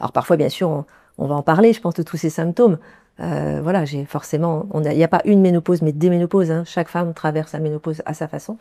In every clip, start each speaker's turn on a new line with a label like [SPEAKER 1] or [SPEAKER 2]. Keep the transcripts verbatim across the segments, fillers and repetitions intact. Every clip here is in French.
[SPEAKER 1] Alors parfois, bien sûr, on, on va en parler, je pense, de tous ces symptômes. Euh, voilà, j'ai forcément, il n'y a, a pas une ménopause, mais des ménopauses. Hein. Chaque femme traverse la ménopause à sa façon.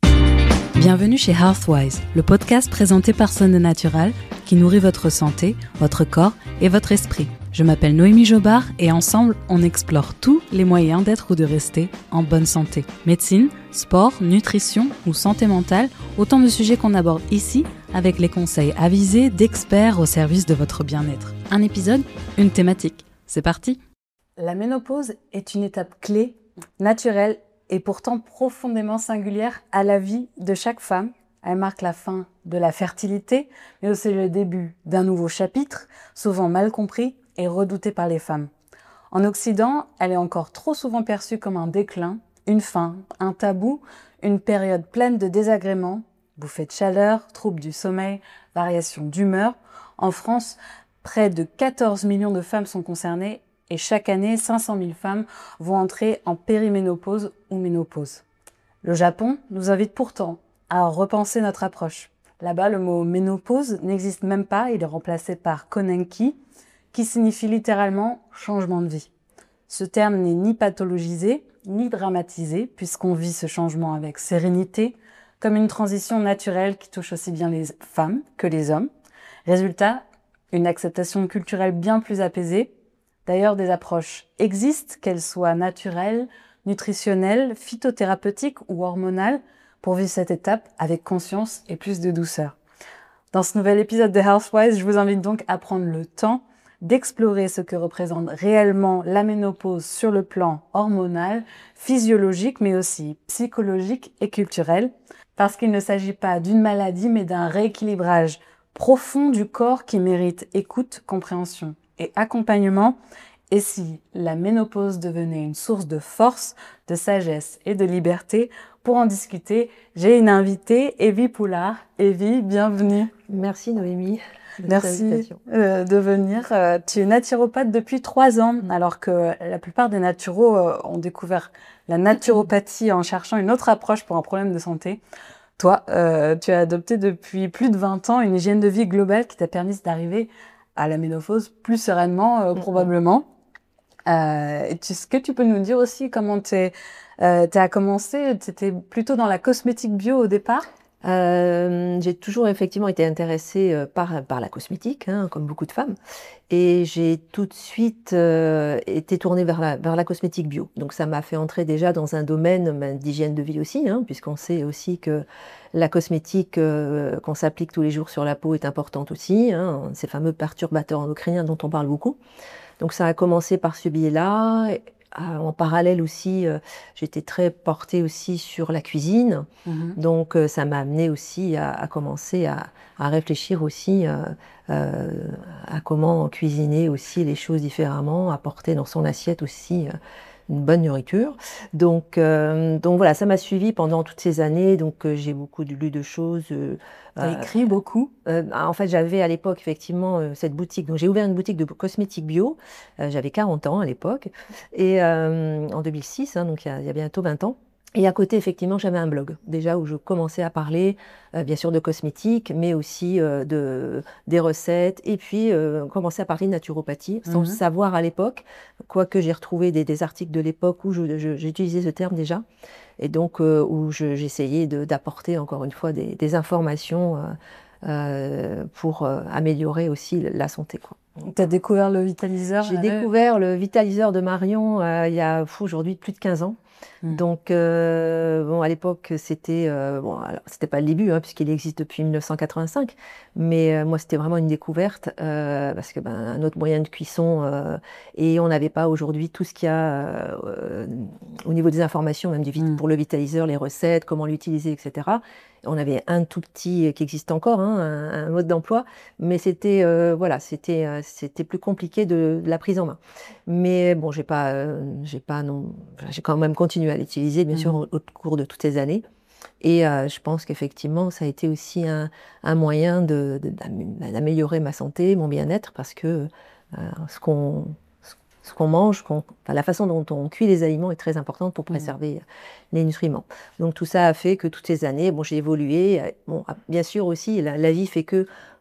[SPEAKER 2] Bienvenue chez Healthwise, le podcast présenté par Sonde Natural qui nourrit votre santé, votre corps et votre esprit. Je m'appelle Noémie Jobard et ensemble, on explore tous les moyens d'être ou de rester en bonne santé. Médecine, sport, nutrition ou santé mentale, autant de sujets qu'on aborde ici avec les conseils avisés d'experts au service de votre bien-être. Un épisode, une thématique. C'est parti!
[SPEAKER 3] La ménopause est une étape clé, naturelle et pourtant profondément singulière à la vie de chaque femme. Elle marque la fin de la fertilité, mais aussi le début d'un nouveau chapitre, souvent mal compris et redouté par les femmes. En Occident, elle est encore trop souvent perçue comme un déclin, une fin, un tabou, une période pleine de désagréments, bouffées de chaleur, troubles du sommeil, variations d'humeur. En France, près de quatorze millions de femmes sont concernées et chaque année, cinq cent mille femmes vont entrer en périménopause ou ménopause. Le Japon nous invite pourtant à repenser notre approche. Là-bas, le mot ménopause n'existe même pas, il est remplacé par konenki, qui signifie littéralement changement de vie. Ce terme n'est ni pathologisé, ni dramatisé, puisqu'on vit ce changement avec sérénité, comme une transition naturelle qui touche aussi bien les femmes que les hommes. Résultat, une acceptation culturelle bien plus apaisée. D'ailleurs, des approches existent, qu'elles soient naturelles, nutritionnelles, phytothérapeutiques ou hormonales, pour vivre cette étape avec conscience et plus de douceur. Dans ce nouvel épisode de Healthwise, je vous invite donc à prendre le temps d'explorer ce que représente réellement la ménopause sur le plan hormonal, physiologique, mais aussi psychologique et culturel, parce qu'il ne s'agit pas d'une maladie, mais d'un rééquilibrage profond du corps qui mérite écoute, compréhension et accompagnement. Et si la ménopause devenait une source de force, de sagesse et de liberté, pour en discuter, j'ai une invitée, Evie Poulard. Evie, bienvenue.
[SPEAKER 1] Merci Noémie.
[SPEAKER 3] Merci euh, de venir. Euh, tu es naturopathe depuis trois ans, alors que la plupart des naturaux euh, ont découvert la naturopathie en cherchant une autre approche pour un problème de santé. Toi, euh, tu as adopté depuis plus de vingt ans une hygiène de vie globale qui t'a permis d'arriver à la ménopause plus sereinement, euh, probablement. Euh, Est-ce que tu peux nous dire aussi comment tu euh, as commencé? Tu étais plutôt dans la cosmétique bio au départ?
[SPEAKER 1] Euh, j'ai toujours effectivement été intéressée euh, par, par la cosmétique, hein, comme beaucoup de femmes, et j'ai tout de suite euh, été tournée vers la, vers la cosmétique bio. Donc ça m'a fait entrer déjà dans un domaine ben, d'hygiène de vie aussi, hein, puisqu'on sait aussi que la cosmétique euh, qu'on s'applique tous les jours sur la peau est importante aussi, hein, ces fameux perturbateurs endocriniens dont on parle beaucoup. Donc ça a commencé par ce biais-là. En parallèle aussi, euh, j'étais très portée aussi sur la cuisine. Mm-hmm. Donc euh, ça m'a amené aussi à, à commencer à, à réfléchir aussi euh, euh, à comment cuisiner aussi les choses différemment, apporter dans son assiette aussi euh, une bonne nourriture. Donc, euh, donc voilà, ça m'a suivi pendant toutes ces années. Donc euh, j'ai beaucoup lu de choses. Euh,
[SPEAKER 3] Tu as écrit beaucoup?
[SPEAKER 1] euh, En fait, j'avais à l'époque effectivement euh, cette boutique. Donc j'ai ouvert une boutique de cosmétiques bio. Euh, j'avais quarante ans à l'époque. Et euh, en deux mille six, hein, donc il y, a, il y a bientôt vingt ans. Et à côté, effectivement, j'avais un blog, déjà où je commençais à parler, euh, bien sûr, de cosmétiques, mais aussi euh, de, des recettes, et puis euh, commencer à parler de naturopathie, sans mm-hmm. savoir à l'époque, quoique j'ai retrouvé des, des articles de l'époque où je, je, j'utilisais ce terme déjà, et donc euh, où je, j'essayais de, d'apporter, encore une fois, des, des informations euh, euh, pour euh, améliorer aussi la santé, quoi.
[SPEAKER 3] Tu as découvert le vitaliseur?
[SPEAKER 1] J'ai découvert le vitaliseur de Marion euh, il y a aujourd'hui plus de quinze ans. Mmh. Donc, euh, bon, à l'époque, c'était, euh, bon, alors, c'était pas le début, hein, puisqu'il existe depuis mille neuf cent quatre-vingt-cinq, mais euh, moi, c'était vraiment une découverte, euh, parce que ben, un autre moyen de cuisson, euh, et on n'avait pas aujourd'hui tout ce qu'il y a euh, au niveau des informations, même du vit- mmh. pour le vitaliseur, les recettes, comment l'utiliser, et cetera. On avait un tout petit qui existe encore, hein, un, un mode d'emploi, mais c'était, euh, voilà, c'était, euh, c'était plus compliqué de, de la prise en main. Mais bon, j'ai pas, euh, j'ai pas non, j'ai quand même continué à l'utiliser, bien mmh. sûr, au, au cours de toutes ces années. Et euh, je pense qu'effectivement, ça a été aussi un, un moyen de, de, d'améliorer ma santé, mon bien-être, parce que euh, ce qu'on ce qu'on mange, qu'on, enfin, la façon dont on cuit les aliments est très importante pour préserver mmh. les nutriments. Donc tout ça a fait que toutes ces années, bon, j'ai évolué. Bon, bien sûr aussi, la, la vie fait que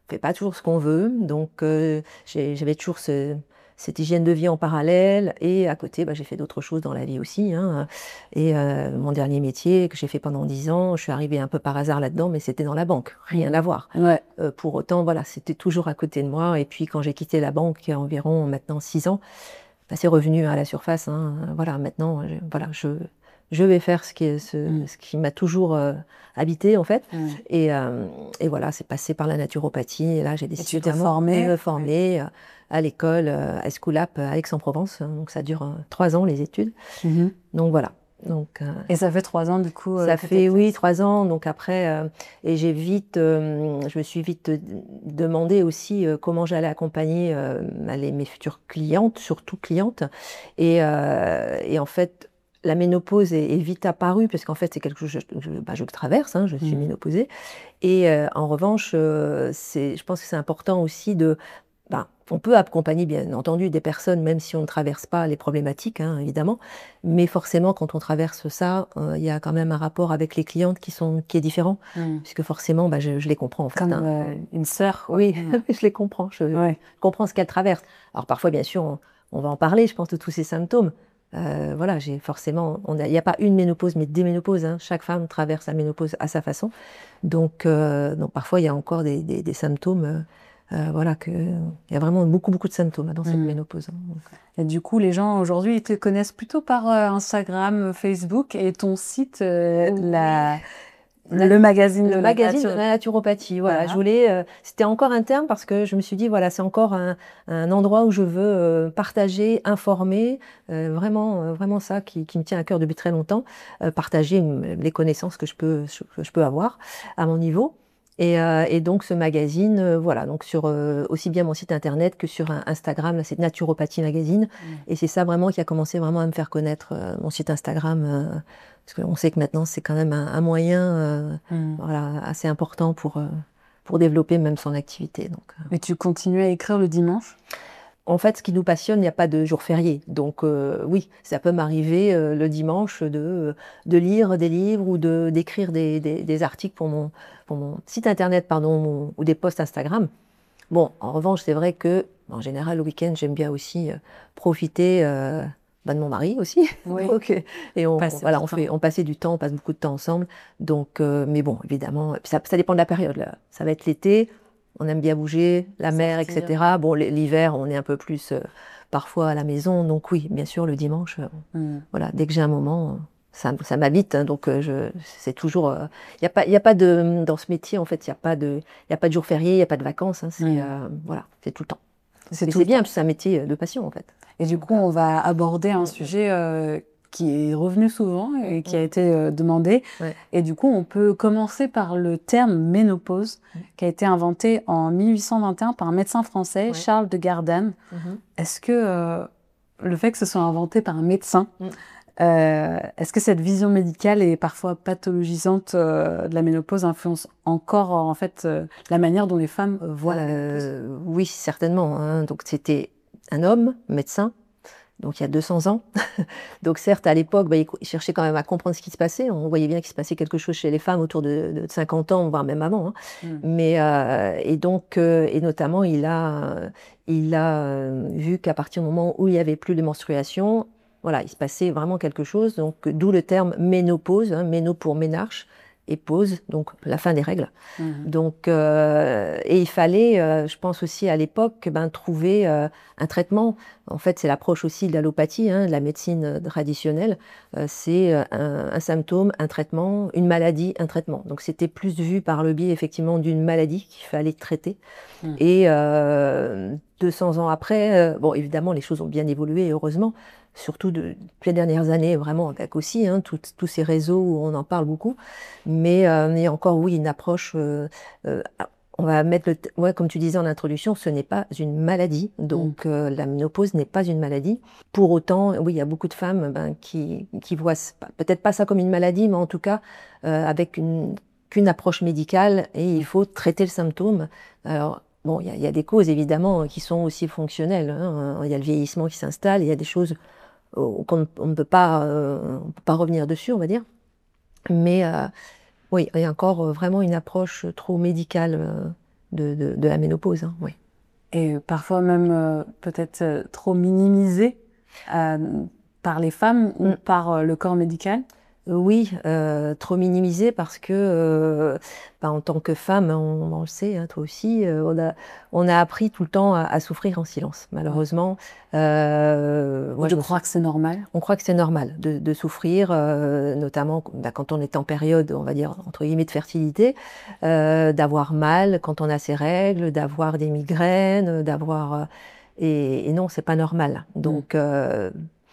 [SPEAKER 1] fait pas toujours ce qu'on veut. Donc, euh, j'ai- j'avais toujours ce, cette hygiène de vie en parallèle. Et à côté, bah, j'ai fait d'autres choses dans la vie aussi. Hein. Et euh, mon dernier métier que j'ai fait pendant dix ans, je suis arrivée un peu par hasard là-dedans, mais c'était dans la banque. Rien à voir.
[SPEAKER 3] Ouais.
[SPEAKER 1] Euh, pour autant, voilà, c'était toujours à côté de moi. Et puis, quand j'ai quitté la banque, il y a environ maintenant six ans, bah, c'est revenu à la surface. Hein. Voilà, maintenant, je, voilà, je, je vais faire ce qui, est, ce,
[SPEAKER 3] Mm.
[SPEAKER 1] ce qui m'a toujours euh, habité, en fait.
[SPEAKER 3] Mm.
[SPEAKER 1] Et, euh, et voilà, c'est passé par la naturopathie. Et là, j'ai décidé
[SPEAKER 3] tu t'es
[SPEAKER 1] vraiment
[SPEAKER 3] formée
[SPEAKER 1] de me former euh, à l'école, euh, à Escoulap, à Aix-en-Provence. Donc, ça dure euh, trois ans, les études.
[SPEAKER 3] Mhm.
[SPEAKER 1] Donc, voilà. Donc, euh,
[SPEAKER 3] Et ça fait trois ans, du coup euh,
[SPEAKER 1] ça
[SPEAKER 3] que
[SPEAKER 1] fait,
[SPEAKER 3] t'exerces.
[SPEAKER 1] oui, trois ans. Donc après, euh, et j'ai vite, euh, je me suis vite euh, demandé aussi euh, comment j'allais accompagner euh, les- mes futures clientes, surtout clientes. Et, euh, et en fait, la ménopause est, est vite apparue, parce qu'en fait, c'est quelque chose que je, je, bah, je traverse, hein, je suis
[SPEAKER 3] Mhm.
[SPEAKER 1] ménopausée. Et euh, en revanche, euh, c'est, je pense que c'est important aussi de... Ben, on peut accompagner, bien entendu, des personnes, même si on ne traverse pas les problématiques, hein, évidemment. Mais forcément, quand on traverse ça, euh, il y a quand même un rapport avec les clientes qui, sont, qui est différent.
[SPEAKER 3] Mm.
[SPEAKER 1] Puisque forcément, ben, je, je les comprends, en fait.
[SPEAKER 3] Comme
[SPEAKER 1] Hein.
[SPEAKER 3] euh, une sœur. quoi.
[SPEAKER 1] Oui,
[SPEAKER 3] Mm.
[SPEAKER 1] je les comprends. Je
[SPEAKER 3] Ouais.
[SPEAKER 1] comprends ce qu'elles traversent. Alors parfois, bien sûr, on, on va en parler, je pense, de tous ces symptômes. Euh, voilà, j'ai forcément... on a- Il n'y a pas une ménopause, mais des ménopauses. Hein. Chaque femme traverse la ménopause à sa façon. Donc, euh, donc parfois, il y a encore des, des, des symptômes... euh, euh, voilà, que, il y a vraiment beaucoup, beaucoup de symptômes dans cette
[SPEAKER 3] Mm.
[SPEAKER 1] ménopause. Hein. Donc,
[SPEAKER 3] Et du coup, les gens aujourd'hui, ils te connaissent plutôt par euh, Instagram, Facebook et ton site, euh,
[SPEAKER 1] Oui.
[SPEAKER 3] la,
[SPEAKER 1] La-
[SPEAKER 3] le magazine de
[SPEAKER 1] Le
[SPEAKER 3] la
[SPEAKER 1] magazine de
[SPEAKER 3] nature.
[SPEAKER 1] la naturopathie, voilà.
[SPEAKER 3] Voilà.
[SPEAKER 1] Je voulais, euh, c'était encore interne parce que je me suis dit, voilà, c'est encore un, un endroit où je veux euh, partager, informer, euh, vraiment, euh, vraiment ça qui, qui me tient à cœur depuis très longtemps, euh, partager euh, les connaissances que je peux, que je peux avoir à mon niveau. Et, euh, et donc ce magazine, euh, voilà, donc sur euh, aussi bien mon site internet que sur un Instagram, là c'est Naturopathie Magazine,
[SPEAKER 3] Mm.
[SPEAKER 1] et c'est ça vraiment qui a commencé vraiment à me faire connaître euh, mon site Instagram. euh, Parce qu'on sait que maintenant, c'est quand même un, un moyen euh,
[SPEAKER 3] Mm.
[SPEAKER 1] voilà, assez important pour, euh, pour développer même son activité. Donc, euh.
[SPEAKER 3] Et tu continues à écrire le dimanche?
[SPEAKER 1] En fait, ce qui nous passionne, il n'y a pas de jour férié. Donc euh, oui, ça peut m'arriver euh, le dimanche de, de lire des livres ou de, d'écrire des, des, des articles pour mon, pour mon site internet pardon, mon- ou des posts Instagram. Bon, en revanche, c'est vrai que en général, le week-end, j'aime bien aussi euh, profiter euh, bah, de mon mari aussi.
[SPEAKER 3] Oui.
[SPEAKER 1] Donc, euh, et on,
[SPEAKER 3] Passer
[SPEAKER 1] on- voilà,
[SPEAKER 3] du
[SPEAKER 1] on
[SPEAKER 3] temps.
[SPEAKER 1] fait, on passait du temps, on passe beaucoup de temps ensemble. Donc, euh, mais bon, évidemment, ça, ça dépend de la période. Là. Ça va être l'été, on aime bien bouger, la mer,
[SPEAKER 3] Sortir.
[SPEAKER 1] et cetera. Bon, l- l'hiver, on est un peu plus euh, parfois à la maison. Donc oui, bien sûr, le dimanche, euh,
[SPEAKER 3] Mm.
[SPEAKER 1] voilà, dès que j'ai un moment, euh, ça, ça m'habite. Hein, donc, euh, je, c'est toujours. Il n'y a pas, y a pas de dans ce métier, en fait, il n'y a pas de, il y a pas de jour férié, il n'y a pas de vacances. Hein, c'est
[SPEAKER 3] Mm.
[SPEAKER 1] euh, voilà, c'est tout le temps.
[SPEAKER 3] C'est
[SPEAKER 1] Mais
[SPEAKER 3] tout
[SPEAKER 1] c'est
[SPEAKER 3] le
[SPEAKER 1] bien,
[SPEAKER 3] temps.
[SPEAKER 1] parce que c'est un métier de passion, en fait.
[SPEAKER 3] Et du coup, on va aborder un sujet euh, qui est revenu souvent et qui a
[SPEAKER 1] Mm.
[SPEAKER 3] été euh, demandé.
[SPEAKER 1] Ouais.
[SPEAKER 3] Et du coup, on peut commencer par le terme ménopause,
[SPEAKER 1] Mm.
[SPEAKER 3] qui a été inventé en mille huit cent vingt et un par un médecin français,
[SPEAKER 1] Ouais.
[SPEAKER 3] Charles de Gardanne.
[SPEAKER 1] Mhm.
[SPEAKER 3] Est-ce que euh, le fait que ce soit inventé par un médecin,
[SPEAKER 1] Mm.
[SPEAKER 3] euh, est-ce que cette vision médicale et parfois pathologisante euh, de la ménopause influence encore en fait euh, la manière dont les femmes euh, voient la ménopause?
[SPEAKER 1] Euh, oui, certainement. Hein. Donc, c'était un homme, médecin, donc il y a deux cents ans. Donc, certes, à l'époque, bah, il il cherchait quand même à comprendre ce qui se passait. On voyait bien qu'il se passait quelque chose chez les femmes autour de, de cinquante ans, voire même avant. Hein.
[SPEAKER 3] Mm.
[SPEAKER 1] Mais, euh, et donc, euh, et notamment, il a, il a euh, vu qu'à partir du moment où il n'y avait plus de menstruation, voilà, il se passait vraiment quelque chose. Donc, d'où le terme ménopause, hein, méno pour ménarche, et pause, donc la fin des règles.
[SPEAKER 3] Mhm.
[SPEAKER 1] Donc, euh, et il fallait, euh, je pense aussi à l'époque, ben, trouver euh, un traitement. En fait, c'est l'approche aussi de l'allopathie, hein, de la médecine euh, traditionnelle. Euh, c'est euh, un, un symptôme, un traitement, une maladie, un traitement. Donc, c'était plus vu par le biais effectivement d'une maladie qu'il fallait traiter.
[SPEAKER 3] Mm.
[SPEAKER 1] Et euh, deux cents ans après, euh, bon, évidemment, les choses ont bien évolué, heureusement. Surtout de, les dernières années, vraiment, avec aussi hein, tout- tous ces réseaux où on en parle beaucoup. Mais euh, il y a encore, oui, une approche. Euh, euh, on va mettre le. t- Ouais, comme tu disais en introduction, ce n'est pas une maladie. Donc, euh, la ménopause n'est pas une maladie. Pour autant, oui, il y a beaucoup de femmes ben, qui, qui voient ce- peut-être pas ça comme une maladie, mais en tout cas, euh, avec une, qu'une approche médicale et il faut traiter le symptôme. Alors, bon, il y, a- il y a des causes évidemment qui sont aussi fonctionnelles. Hein. Il y a le vieillissement qui s'installe, il y a des choses euh, qu'on ne on ne peut pas, euh, on peut pas revenir dessus, on va dire. Mais euh, oui, il y a encore euh, vraiment une approche trop médicale euh, de, de, de la ménopause, hein, oui.
[SPEAKER 3] Et parfois même euh, peut-être euh, trop minimisé euh, par les femmes ou
[SPEAKER 1] Mm.
[SPEAKER 3] par euh, le corps médical.
[SPEAKER 1] Oui, euh, trop minimisé parce que, euh, bah, en tant que femme, on, on le sait, hein, toi aussi, euh, on a, on a appris tout le temps à, à souffrir en silence, malheureusement. Euh, moi,
[SPEAKER 3] Je
[SPEAKER 1] je
[SPEAKER 3] crois que c'est normal.
[SPEAKER 1] On croit que c'est normal de, de souffrir, euh, notamment bah, quand on est en période, on va dire, entre guillemets, de fertilité, euh, d'avoir mal quand on a ses règles, d'avoir des migraines, d'avoir... euh, et, et non, c'est pas normal. Donc, euh,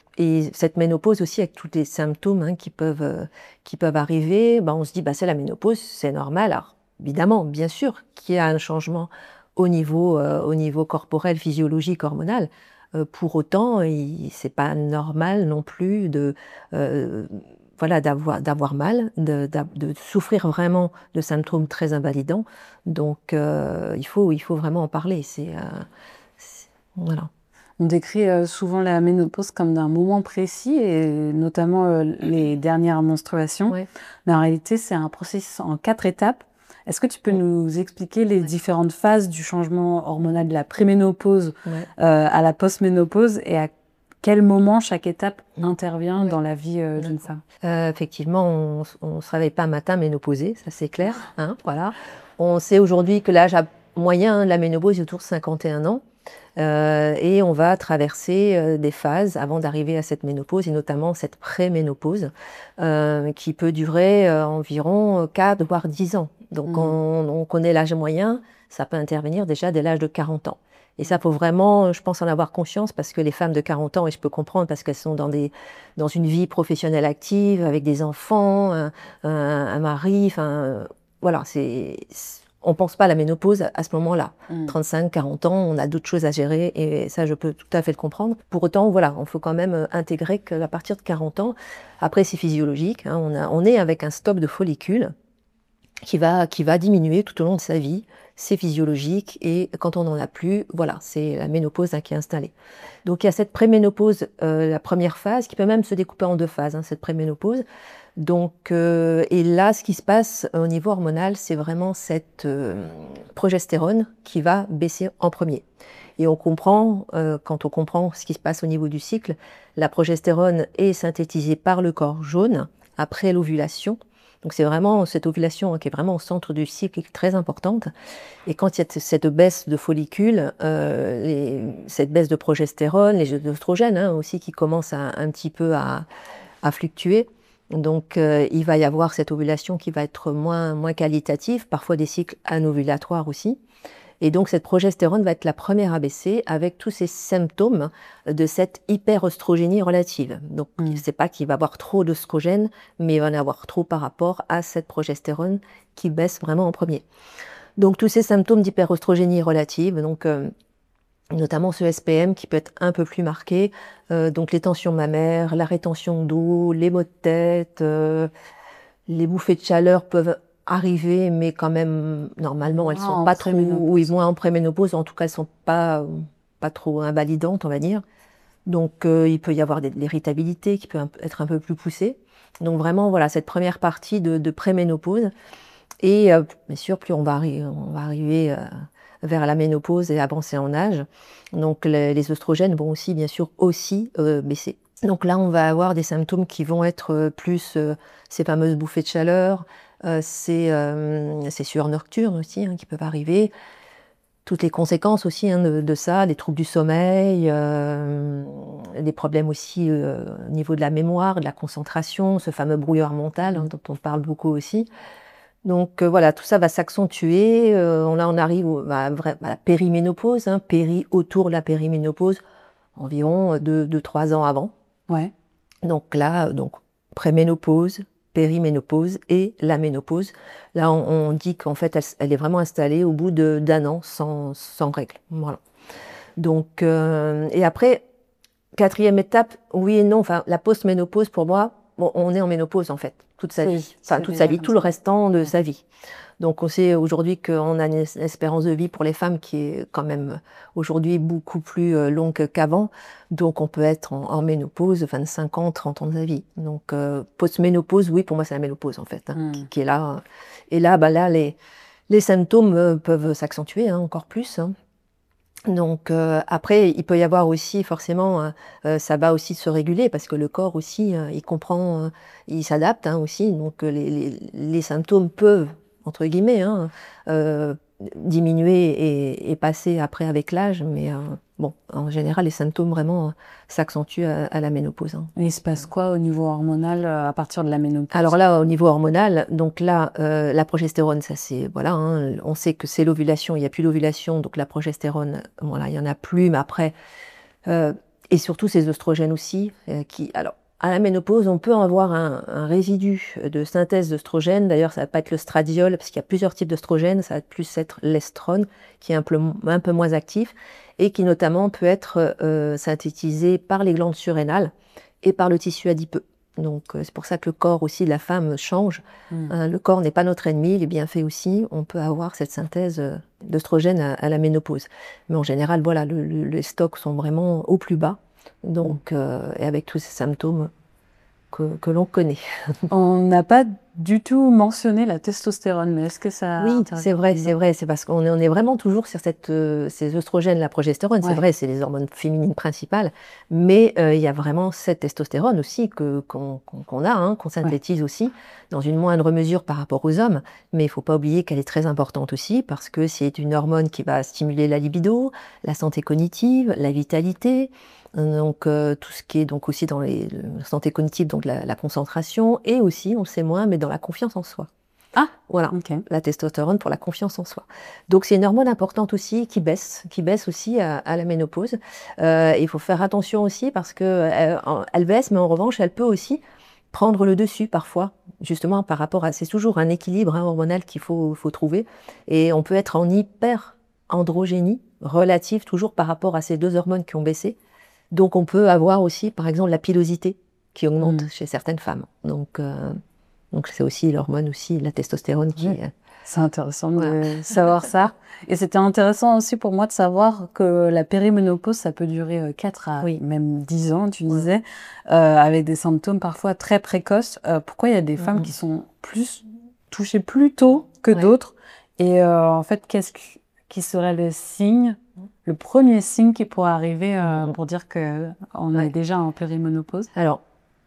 [SPEAKER 1] et cette ménopause aussi, avec tous les symptômes hein, qui, peuvent, euh, qui peuvent arriver, bah, on se dit, bah, c'est la ménopause, c'est normal. Alors, évidemment, bien sûr qu'il y a un changement au niveau, euh, au niveau corporel, physiologique, hormonal. Euh, pour autant, il, c'est pas normal non plus de, euh, voilà, d'avoir, d'avoir mal, de, de, de souffrir vraiment de symptômes très invalidants. Donc, euh, il faut, il faut vraiment en parler. C'est, euh, c'est- voilà.
[SPEAKER 3] On décrit euh, souvent la ménopause comme d'un moment précis, et notamment euh, les dernières menstruations.
[SPEAKER 1] Ouais.
[SPEAKER 3] Mais en réalité, c'est un processus en quatre étapes. Est-ce que tu peux
[SPEAKER 1] Ouais.
[SPEAKER 3] nous expliquer les
[SPEAKER 1] Ouais.
[SPEAKER 3] différentes phases du changement hormonal de la préménopause
[SPEAKER 1] Ouais.
[SPEAKER 3] euh, à la postménopause, et à quel moment chaque étape intervient
[SPEAKER 1] Ouais.
[SPEAKER 3] dans la vie euh, d'une
[SPEAKER 1] D'accord.
[SPEAKER 3] femme?
[SPEAKER 1] Euh, effectivement, on ne se réveille pas un matin ménopausé, ça c'est clair. Hein, voilà. On sait aujourd'hui que l'âge moyen de la ménopause est autour de cinquante et un ans. Euh, et on va traverser euh, des phases avant d'arriver à cette ménopause, et notamment cette préménopause, euh, qui peut durer euh, environ quatre voire dix ans. Donc
[SPEAKER 3] Mmh.
[SPEAKER 1] on, on connaît l'âge moyen, ça peut intervenir déjà dès l'âge de quarante ans. Et ça, faut vraiment, je pense, en avoir conscience, parce que les femmes de quarante ans, et je peux comprendre, parce qu'elles sont dans, des, dans une vie professionnelle active, avec des enfants, un, un, un mari, enfin, voilà, c'est... On ne pense pas à la ménopause à ce moment-là.
[SPEAKER 3] Mmh.
[SPEAKER 1] trente-cinq, quarante ans, on a d'autres choses à gérer, et ça, je peux tout à fait le comprendre. Pour autant, voilà, on faut quand même intégrer qu'à partir de quarante ans, après c'est physiologique, hein, on, a, on est avec un stock de follicules qui va, qui va diminuer tout au long de sa vie. C'est physiologique, et quand on n'en a plus, voilà, c'est la ménopause hein, qui est installée. Donc il y a cette préménopause, euh, la première phase, qui peut même se découper en deux phases, hein, cette préménopause. Donc, euh, et là, ce qui se passe au niveau hormonal, c'est vraiment cette euh, progestérone qui va baisser en premier. Et on comprend, euh, quand on comprend ce qui se passe au niveau du cycle, la progestérone est synthétisée par le corps jaune après l'ovulation. Donc c'est vraiment cette ovulation hein, qui est vraiment au centre du cycle, qui est très importante. Et quand il y a cette baisse de follicules, euh, les, cette baisse de progestérone, les œstrogènes hein, aussi qui commencent à, un petit peu à, à fluctuer. Donc, euh, il va y avoir cette ovulation qui va être moins, moins qualitative, parfois des cycles anovulatoires aussi. Et donc, cette progestérone va être la première à baisser, avec tous ces symptômes de cette hyperostrogénie relative. Donc, mmh. c'est pas qu'il va y avoir trop d'oestrogènes, mais il va y en avoir trop par rapport à cette progestérone qui baisse vraiment en premier. Donc, tous ces symptômes d'hyperostrogénie relative, donc... Euh, notamment ce S P M qui peut être un peu plus marqué, euh, donc les tensions mammaires, la rétention d'eau, les maux de tête, euh, les bouffées de chaleur peuvent arriver, mais quand même, normalement,
[SPEAKER 3] moins
[SPEAKER 1] elles sont pas trop, oui, moins en préménopause, en tout cas, elles sont pas, pas trop invalidantes, on va dire. Donc, euh, il peut y avoir de l'irritabilité qui peut être un peu plus poussée. Donc, vraiment, voilà, cette première partie de, de préménopause. Et, euh, bien sûr, plus on va, arri- on va arriver... Euh, vers la ménopause et avancer en âge. Donc les, les oestrogènes vont aussi, bien sûr, aussi euh, baisser. Donc là, on va avoir des symptômes qui vont être euh, plus euh, ces fameuses bouffées de chaleur, euh, ces, euh, ces sueurs nocturnes aussi hein, qui peuvent arriver, toutes les conséquences aussi hein, de, de ça, des troubles du sommeil, euh, des problèmes aussi euh, au niveau de la mémoire, de la concentration, ce fameux brouillard mental hein, dont on parle beaucoup aussi. Donc euh, voilà, tout ça va s'accentuer. Euh, là, on arrive au, bah, à la périménopause, hein, péri autour de la périménopause, environ deux trois ans avant.
[SPEAKER 3] Ouais.
[SPEAKER 1] Donc là, donc préménopause, périménopause et la ménopause. Là, on, on dit qu'en fait, elle, elle est vraiment installée au bout de, d'un an sans, sans règles. Voilà. Donc, euh, et après, quatrième étape, oui et non. Enfin, la post-ménopause, pour moi, bon, on est en ménopause en fait, toute sa vie, enfin toute sa vie, tout le restant de sa vie. Donc on sait aujourd'hui qu'on a une espérance de vie pour les femmes qui est quand même aujourd'hui beaucoup plus longue qu'avant. Donc on peut être en, en ménopause vingt-cinq ans, trente ans de sa vie. Donc euh, post-ménopause, oui, pour moi c'est la ménopause en fait, hein, mm. qui, qui est là. Et là, bah là les les symptômes euh, peuvent s'accentuer hein, encore plus. Hein. Donc euh, après, il peut y avoir aussi forcément, euh, ça va aussi se réguler parce que le corps aussi, euh, il comprend, euh, il s'adapte hein, aussi. Donc euh, les, les, les symptômes peuvent, entre guillemets, hein, euh, diminuer et, et passer après avec l'âge. Mais euh, bon, en général, les symptômes vraiment euh, s'accentuent à, à la ménopause. Hein.
[SPEAKER 3] Et il se passe quoi au niveau hormonal euh, à partir de la ménopause?
[SPEAKER 1] Alors là, au niveau hormonal, donc là, euh, la progestérone, ça c'est, voilà, hein, on sait que c'est l'ovulation, il n'y a plus l'ovulation, donc la progestérone, voilà, il n'y en a plus, mais après, euh, et surtout ces oestrogènes aussi, euh, qui, alors, à la ménopause, on peut avoir un, un résidu de synthèse d'oestrogène, d'ailleurs, ça va pas être le stradiol, parce qu'il y a plusieurs types d'oestrogènes, ça va plus être l'estrone, qui est un peu, un peu moins actif, et qui notamment peut être euh, synthétisé par les glandes surrénales et par le tissu adipeux. Donc euh, c'est pour ça que le corps aussi de la femme change. Mmh. Euh, le corps n'est pas notre ennemi, il est bien fait aussi. On peut avoir cette synthèse euh, d'oestrogène à, à la ménopause. Mais en général, voilà, le, le, les stocks sont vraiment au plus bas. Donc, euh, et avec tous ces symptômes que, que l'on connaît.
[SPEAKER 3] On n'a pas du tout mentionné la testostérone, mais est-ce que ça...
[SPEAKER 1] Oui, c'est vrai, c'est vrai. C'est parce qu'on est, on est vraiment toujours sur cette, euh, ces oestrogènes, la progestérone. Ouais. C'est vrai, c'est les hormones féminines principales. Mais euh, il y a vraiment cette testostérone aussi que, qu'on, qu'on a, hein, qu'on synthétise ouais. aussi, dans une moindre mesure par rapport aux hommes. Mais il ne faut pas oublier qu'elle est très importante aussi, parce que c'est une hormone qui va stimuler la libido, la santé cognitive, la vitalité. Donc euh, tout ce qui est donc aussi dans les, la santé cognitive, donc la, la concentration, et aussi, on le sait moins, mais dans la confiance en soi.
[SPEAKER 3] Ah,
[SPEAKER 1] voilà,
[SPEAKER 3] okay.
[SPEAKER 1] La testostérone pour la confiance en soi. Donc c'est une hormone importante aussi qui baisse, qui baisse aussi à, à la ménopause. Euh, il faut faire attention aussi parce que elle, elle baisse, mais en revanche, elle peut aussi prendre le dessus parfois, justement par rapport à, c'est toujours un équilibre hein, hormonal qu'il faut, faut trouver, et on peut être en hyper-androgénie relative toujours par rapport à ces deux hormones qui ont baissé. Donc on peut avoir aussi, par exemple, la pilosité qui augmente mmh. chez certaines femmes. Donc, euh, donc c'est aussi l'hormone aussi, la testostérone qui.
[SPEAKER 3] Oui. C'est intéressant voilà. de savoir ça. Et c'était intéressant aussi pour moi de savoir que la périménopause, ça peut durer quatre à oui. même dix ans, tu disais, ouais. euh, avec des symptômes parfois très précoces. Euh, pourquoi il y a des mmh. femmes qui sont plus touchées plus tôt que ouais. d'autres? Et euh, en fait, qu'est-ce qui serait le signe? Le premier signe qui pourrait arriver euh, pour dire qu'on ouais. est déjà en périménopause?
[SPEAKER 1] Alors,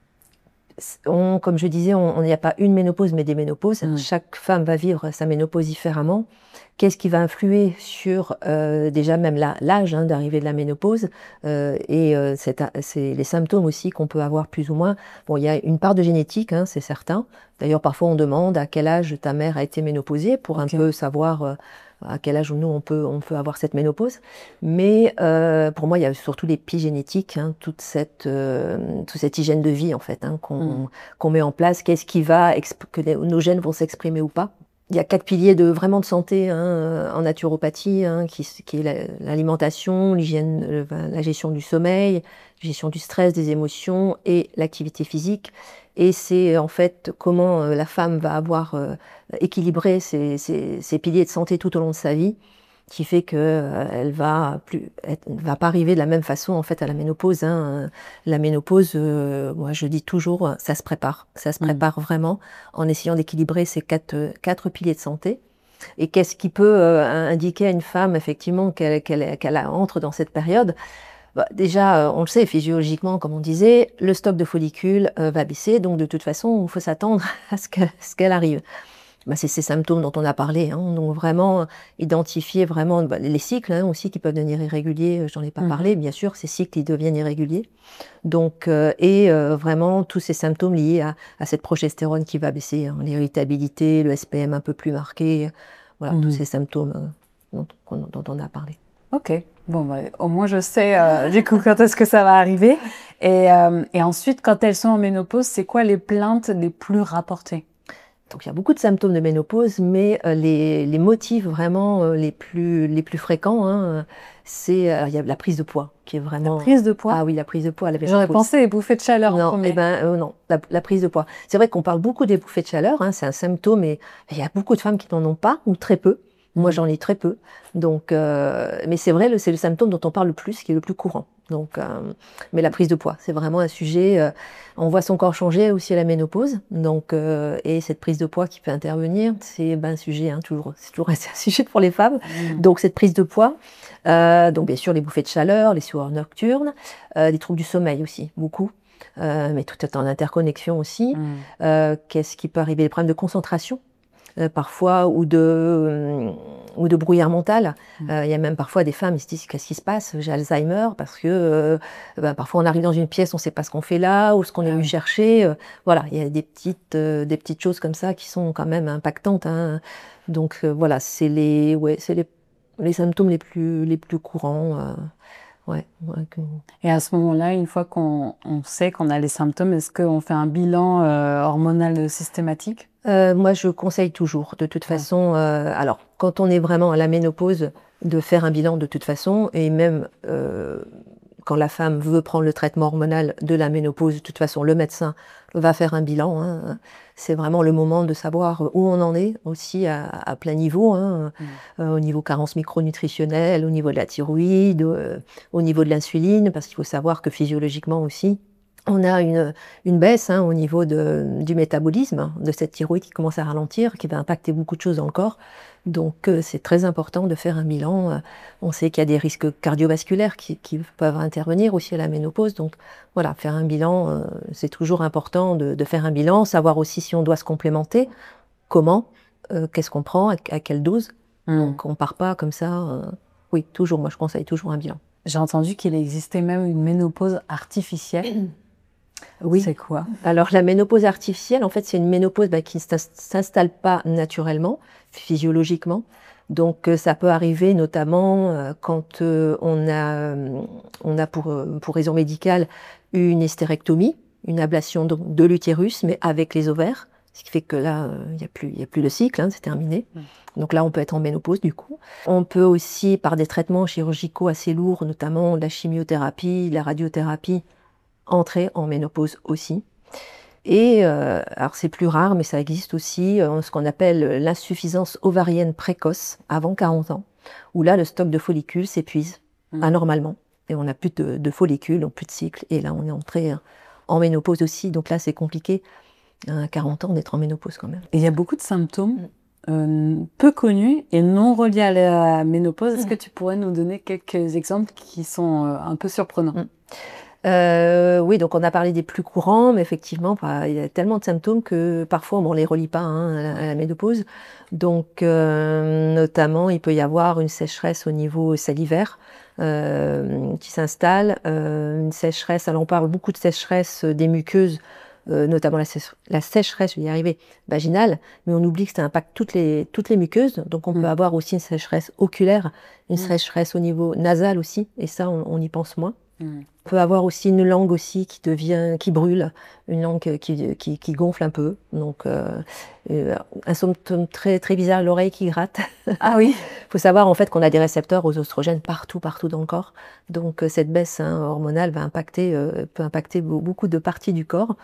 [SPEAKER 1] on, comme je disais, on n'y a pas une ménopause, mais des ménopauses. Mmh. Chaque femme va vivre sa ménopause différemment. Qu'est-ce qui va influer sur euh, déjà même la, l'âge hein, d'arrivée de la ménopause euh, et euh, c'est, c'est les symptômes aussi qu'on peut avoir plus ou moins. Bon, il y a une part de génétique, hein, c'est certain. D'ailleurs, parfois on demande à quel âge ta mère a été ménopausée pour okay. un peu savoir euh, à quel âge nous on peut, on peut avoir cette ménopause. Mais euh, pour moi, il y a surtout l'épigénétique, hein, toute, cette, euh, toute cette hygiène de vie en fait, hein, qu'on, mmh. qu'on met en place. Qu'est-ce qui va, exp- que les, nos gènes vont s'exprimer ou pas. Il y a quatre piliers de vraiment de santé hein, en naturopathie, hein, qui, qui est la, l'alimentation, l'hygiène, euh, la gestion du sommeil, la gestion du stress, des émotions et l'activité physique. Et c'est en fait comment euh, la femme va avoir euh, équilibré ces, ces, ces piliers de santé tout au long de sa vie, qui fait que euh, elle va plus, elle va pas arriver de la même façon en fait à la ménopause. Hein. La ménopause, euh, moi je dis toujours, ça se prépare, ça se prépare mmh. vraiment en essayant d'équilibrer ces quatre quatre piliers de santé. Et qu'est-ce qui peut euh, indiquer à une femme effectivement qu'elle qu'elle qu'elle entre dans cette période? Bah, déjà, on le sait, physiologiquement, comme on disait, le stock de follicules euh, va baisser, donc de toute façon, il faut s'attendre à ce qu'elle, ce qu'elle arrive. Bah, c'est ces symptômes dont on a parlé, hein, donc vraiment identifier vraiment bah, les cycles hein, aussi qui peuvent devenir irréguliers, j'en ai pas mmh. parlé, bien sûr, ces cycles ils deviennent irréguliers, donc, euh, et euh, vraiment tous ces symptômes liés à, à cette progestérone qui va baisser, hein, l'irritabilité, le S P M un peu plus marqué, voilà, mmh. tous ces symptômes euh, dont, dont on a parlé.
[SPEAKER 3] Ok, bon, bah, au moins je sais euh, du coup quand est-ce que ça va arriver. Et, euh, et ensuite, quand elles sont en ménopause, c'est quoi les plaintes les plus rapportées?
[SPEAKER 1] Donc il y a beaucoup de symptômes de ménopause, mais euh, les, les motifs vraiment euh, les plus les plus fréquents, hein, c'est euh, il y a la prise de poids qui est vraiment.
[SPEAKER 3] La prise de poids.
[SPEAKER 1] Ah oui, la prise de poids.
[SPEAKER 3] J'aurais pensé les bouffées de chaleur.
[SPEAKER 1] Non, eh ben euh, non, la, la prise de poids. C'est vrai qu'on parle beaucoup des bouffées de chaleur, hein, c'est un symptôme, et il y a beaucoup de femmes qui n'en ont pas ou très peu. Moi, j'en ai très peu. Donc, euh, mais c'est vrai, le, c'est le symptôme dont on parle le plus, qui est le plus courant. Donc, euh, mais la prise de poids, c'est vraiment un sujet. Euh, on voit son corps changer aussi à la ménopause. Donc, euh, et cette prise de poids qui peut intervenir, c'est ben, un sujet, hein, toujours, c'est toujours resté un sujet pour les femmes. Mmh. Donc, cette prise de poids, euh, donc bien sûr les bouffées de chaleur, les sueurs nocturnes, euh, les troubles du sommeil aussi, beaucoup. Euh, mais tout est en interconnexion aussi. Mmh. Euh, qu'est-ce qui peut arriver? Les problèmes de concentration. Euh, parfois, ou de, euh, ou de brouillard mental. Il mmh. euh, y a même parfois des femmes qui se disent qu'est-ce qui se passe, j'ai Alzheimer, parce que euh, ben, parfois on arrive dans une pièce, on ne sait pas ce qu'on fait là, ou ce qu'on est venu chercher. Euh, voilà, il y a des petites, euh, des petites choses comme ça qui sont quand même impactantes. Hein. Donc euh, voilà, c'est les, ouais, c'est les, les symptômes les plus, les plus courants. Euh, ouais, ouais que...
[SPEAKER 3] Et à ce moment-là, une fois qu'on on sait qu'on a les symptômes, est-ce qu'on fait un bilan euh, hormonal systématique?
[SPEAKER 1] Euh, moi, je conseille toujours, de toute façon, euh, alors, quand on est vraiment à la ménopause, de faire un bilan de toute façon, et même euh, quand la femme veut prendre le traitement hormonal de la ménopause, de toute façon, le médecin va faire un bilan. Hein. C'est vraiment le moment de savoir où on en est, aussi à, à plein niveau, hein, mmh. euh, au niveau carence micronutritionnelle, au niveau de la thyroïde, euh, au niveau de l'insuline, parce qu'il faut savoir que physiologiquement aussi, on a une, une baisse hein, au niveau de, du métabolisme, de cette thyroïde qui commence à ralentir, qui va impacter beaucoup de choses dans le corps. Donc euh, c'est très important de faire un bilan. Euh, on sait qu'il y a des risques cardiovasculaires qui, qui peuvent intervenir aussi à la ménopause. Donc voilà, faire un bilan, euh, c'est toujours important de, de faire un bilan, savoir aussi si on doit se complémenter, comment, euh, qu'est-ce qu'on prend, à, à quelle dose. Mmh. Donc on ne part pas comme ça. Euh, oui, toujours, moi je conseille toujours un bilan.
[SPEAKER 3] J'ai entendu qu'il existait même une ménopause artificielle.
[SPEAKER 1] Oui.
[SPEAKER 3] C'est quoi?
[SPEAKER 1] Alors la ménopause artificielle, en fait, c'est une ménopause bah, qui ne s'installe pas naturellement, physiologiquement. Donc euh, ça peut arriver notamment euh, quand euh, on a, euh, on a pour, euh, pour raison médicale une hystérectomie, une ablation de, de l'utérus, mais avec les ovaires, ce qui fait que là, il euh, n'y a plus, y a plus de cycle, hein, c'est terminé. Mmh. Donc là, on peut être en ménopause du coup. On peut aussi, par des traitements chirurgicaux assez lourds, notamment la chimiothérapie, la radiothérapie, entrer en ménopause aussi. Et euh, alors c'est plus rare, mais ça existe aussi euh, ce qu'on appelle l'insuffisance ovarienne précoce avant quarante ans, où là le stock de follicules s'épuise mmh. anormalement et on n'a plus de, de follicules, donc plus de cycle. Et là on est entré hein, en ménopause aussi, donc là c'est compliqué à quarante ans d'être en ménopause quand même.
[SPEAKER 3] Et il y a beaucoup de symptômes mmh. euh, peu connus et non reliés à la ménopause. Est-ce mmh. que tu pourrais nous donner quelques exemples qui sont euh, un peu surprenants? mmh.
[SPEAKER 1] Euh, oui, donc on a parlé des plus courants, mais effectivement, il y a tellement de symptômes que parfois on ne les relie pas hein, à, la, à la ménopause. Donc, euh, notamment, il peut y avoir une sécheresse au niveau salivaire euh, qui s'installe, euh, une sécheresse. Alors, on parle beaucoup de sécheresse des muqueuses, euh, notamment la, sèche, la sécheresse, je vais y arriver, vaginale, mais on oublie que ça impacte toutes les, toutes les muqueuses. Donc, on mmh. peut avoir aussi une sécheresse oculaire, une mmh. sécheresse au niveau nasal aussi, et ça, on, on y pense moins. Mmh. On peut avoir aussi une langue aussi qui devient, qui brûle, une langue qui, qui, qui gonfle un peu. Donc, euh, euh, un symptôme très, très bizarre, l'oreille qui gratte.
[SPEAKER 3] Ah oui.
[SPEAKER 1] Il faut savoir en fait qu'on a des récepteurs aux oestrogènes partout, partout dans le corps. Donc, euh, cette baisse hein, hormonale va impacter, euh, peut impacter beaucoup de parties du corps.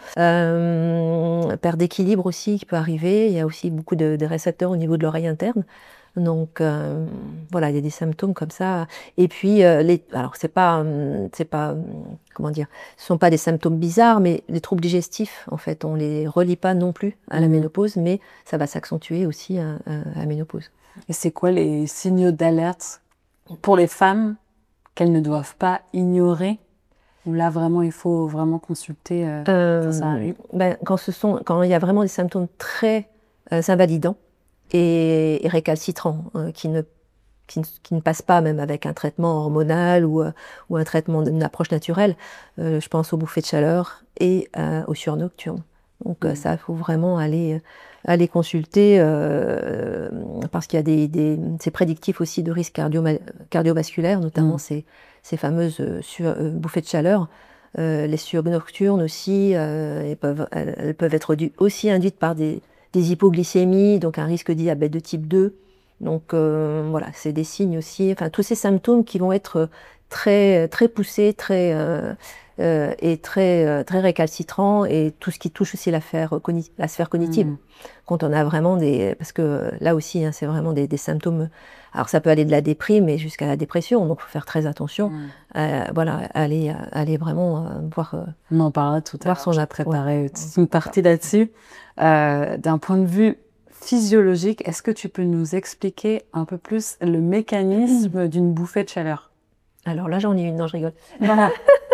[SPEAKER 1] Euh, perte d'équilibre aussi qui peut arriver. Il y a aussi beaucoup de, de récepteurs au niveau de l'oreille interne. Donc euh, voilà, il y a des symptômes comme ça. Et puis euh, les, alors c'est pas, c'est pas, comment dire, ce sont pas des symptômes bizarres, mais les troubles digestifs, en fait, on les relie pas non plus à la mmh. ménopause, mais ça va s'accentuer aussi à, à, à la ménopause.
[SPEAKER 3] Et c'est quoi les signaux d'alerte pour les femmes qu'elles ne doivent pas ignorer? Ou là vraiment il faut vraiment consulter euh,
[SPEAKER 1] euh,
[SPEAKER 3] quand ça arrive?
[SPEAKER 1] Ben, quand ce sont, quand il y a vraiment des symptômes très euh, invalidants. Et, et récalcitrants, hein, qui, ne, qui, ne, qui ne passent pas même avec un traitement hormonal ou, euh, ou un traitement d'une approche naturelle. Euh, je pense aux bouffées de chaleur et euh, aux sueurs nocturnes. Donc mmh. ça, il faut vraiment aller, aller consulter euh, parce qu'il y a des, des, c'est prédictif aussi de risques cardio, cardiovasculaires, notamment mmh. ces, ces fameuses sueurs, euh, bouffées de chaleur. Euh, les sueurs nocturnes aussi, euh, elles, peuvent, elles, elles peuvent être dues, aussi induites par des des hypoglycémies, donc un risque de diabète de type deux. Donc euh, voilà, c'est des signes aussi, enfin tous ces symptômes qui vont être très très poussés, très euh, euh, et très euh, très récalcitrants, et tout ce qui touche aussi la sphère, la sphère cognitive. Mmh. Quand on a vraiment des, parce que là aussi hein, c'est vraiment des, des symptômes Alors ça peut aller de la déprime et jusqu'à la dépression, donc il faut faire très attention. Mmh. Euh, voilà, aller, aller vraiment euh, voir. Euh,
[SPEAKER 3] On en parlera tout à l'heure.
[SPEAKER 1] Son
[SPEAKER 3] j'ai préparé ouais. toute une partie là-dessus. Euh, d'un point de vue physiologique, est-ce que tu peux nous expliquer un peu plus le mécanisme d'une bouffée de chaleur?
[SPEAKER 1] Alors là, j'en ai une, non, je rigole. Voilà.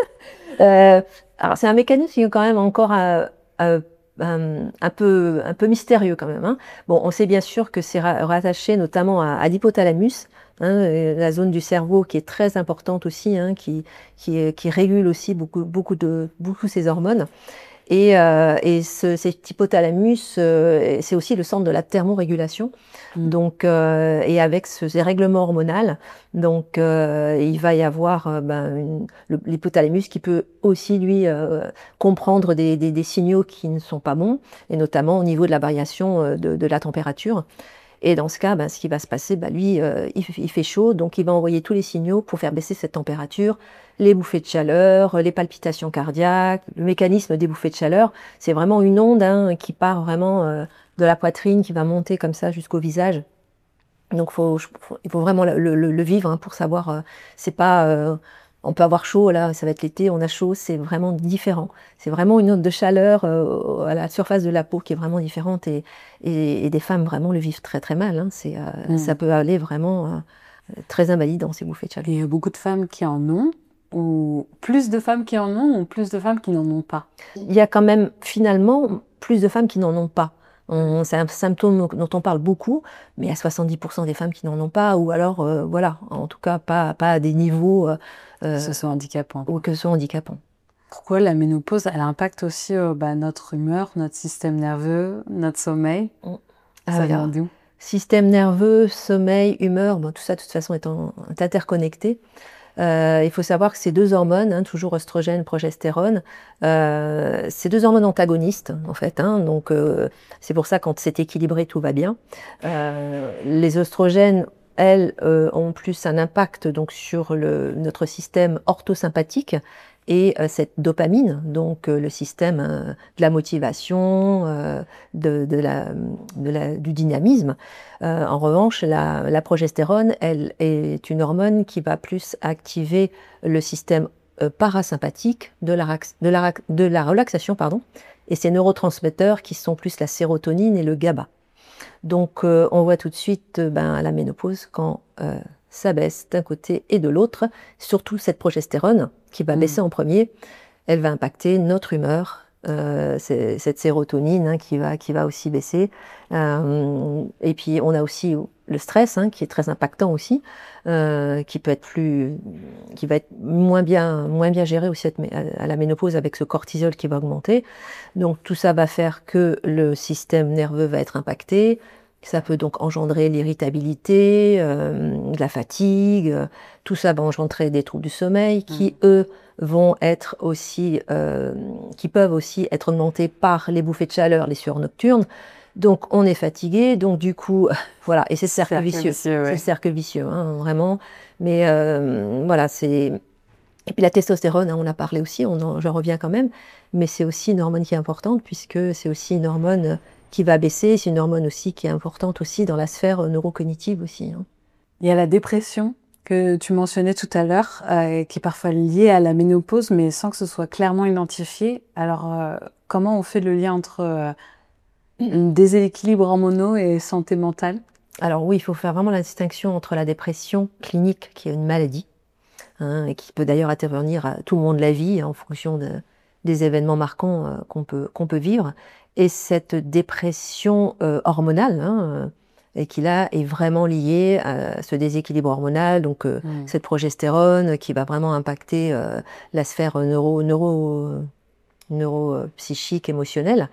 [SPEAKER 1] euh, alors c'est un mécanisme qui est quand même encore à, à, un, un, peu, un peu mystérieux quand même. Hein. Bon, on sait bien sûr que c'est ra rattaché notamment à, à l'hypothalamus, hein, la zone du cerveau qui est très importante aussi, hein, qui, qui, qui régule aussi beaucoup, beaucoup, de, beaucoup ces hormones. Et, euh, et ce, cet hypothalamus, euh, c'est aussi le centre de la thermorégulation. Mmh. Donc, euh, et avec ce, ces règlements hormonaux, donc euh, il va y avoir euh, ben, l'hypothalamus qui peut aussi lui euh, comprendre des, des, des signaux qui ne sont pas bons, et notamment au niveau de la variation de, de la température. Et dans ce cas, ben, ce qui va se passer, ben, lui, euh, il, il fait chaud, donc il va envoyer tous les signaux pour faire baisser cette température, les bouffées de chaleur, les palpitations cardiaques, le mécanisme des bouffées de chaleur. C'est vraiment une onde hein, qui part vraiment euh, de la poitrine, qui va monter comme ça jusqu'au visage. Donc faut, faut, il faut vraiment le, le, le vivre hein, pour savoir, euh, c'est pas... Euh, on peut avoir chaud, là, ça va être l'été, on a chaud, c'est vraiment différent. C'est vraiment une onde de chaleur euh, à la surface de la peau qui est vraiment différente et, et, et des femmes vraiment le vivent très très mal. Hein. C'est, euh, mmh. Ça peut aller vraiment euh, très invalidant ces bouffées de chaleur.
[SPEAKER 3] Et il y a beaucoup de femmes qui en ont, ou plus de femmes qui en ont, ou plus de femmes qui n'en ont pas?
[SPEAKER 1] Il y a quand même finalement plus de femmes qui n'en ont pas. C'est un symptôme dont on parle beaucoup, mais il y a soixante-dix pour cent des femmes qui n'en ont pas, ou alors, euh, voilà, en tout cas, pas, pas à des niveaux... Euh,
[SPEAKER 3] que ce soit handicapant.
[SPEAKER 1] Ou que ce soit handicapant.
[SPEAKER 3] Pourquoi la ménopause, elle impacte aussi euh, bah, notre humeur, notre système nerveux, notre sommeil?
[SPEAKER 1] Ah,
[SPEAKER 3] Ça
[SPEAKER 1] oui,
[SPEAKER 3] vient d'où?
[SPEAKER 1] Système nerveux, sommeil, humeur, bon, tout ça, de toute façon, est, en, est interconnecté. Euh, il faut savoir que ces deux hormones, hein, toujours oestrogène, progestérone, euh, c'est deux hormones antagonistes en fait. Hein, donc euh, c'est pour ça quand c'est équilibré, tout va bien. Euh, les oestrogènes, elles, euh, ont plus un impact donc sur le, notre système orthosympathique et euh, cette dopamine, donc euh, le système euh, de la motivation, euh, de, de la, de la, du dynamisme. Euh, en revanche, la, la progestérone, elle est une hormone qui va plus activer le système euh, parasympathique de la, de, la, de la relaxation, pardon, et ces neurotransmetteurs qui sont plus la sérotonine et le GABA. Donc euh, on voit tout de suite euh, ben, à la ménopause quand euh, ça baisse d'un côté et de l'autre, surtout cette progestérone qui va mmh. baisser en premier, elle va impacter notre humeur, euh, c'est, cette sérotonine hein, qui, va, qui va aussi baisser. Euh, et puis on a aussi le stress hein, qui est très impactant aussi, euh, qui peut être plus, qui va être moins bien, moins bien géré aussi à la ménopause avec ce cortisol qui va augmenter. Donc tout ça va faire que le système nerveux va être impacté. Ça peut donc engendrer l'irritabilité, euh, de la fatigue. Euh, tout ça va engendrer des troubles du sommeil qui, mmh. eux, vont être aussi, euh, qui peuvent aussi être augmentés par les bouffées de chaleur, les sueurs nocturnes. Donc, on est fatigué. Donc, du coup, voilà. Et c'est le cercle, cercle vicieux. vicieux ouais. C'est le cercle vicieux, hein, vraiment. Mais euh, voilà, c'est... Et puis la testostérone, hein, on a parlé aussi, on en, j'en reviens quand même. Mais c'est aussi une hormone qui est importante puisque c'est aussi une hormone qui va baisser. C'est une hormone aussi qui est importante aussi dans la sphère neurocognitive aussi. Hein.
[SPEAKER 3] Il y a la dépression que tu mentionnais tout à l'heure, euh, qui est parfois liée à la ménopause, mais sans que ce soit clairement identifié. Alors, euh, comment on fait le lien entre euh, déséquilibre hormonaux et santé mentale?
[SPEAKER 1] Alors oui, il faut faire vraiment la distinction entre la dépression clinique, qui est une maladie, hein, et qui peut d'ailleurs intervenir à tout moment de la vie en fonction de, des événements marquants euh, qu'on peut, qu'on peut vivre, et cette dépression euh, hormonale, hein, et qui là est vraiment liée à ce déséquilibre hormonal, donc euh, mmh. cette progestérone qui va vraiment impacter euh, la sphère neuro, neuro, neuro psychique, émotionnelle.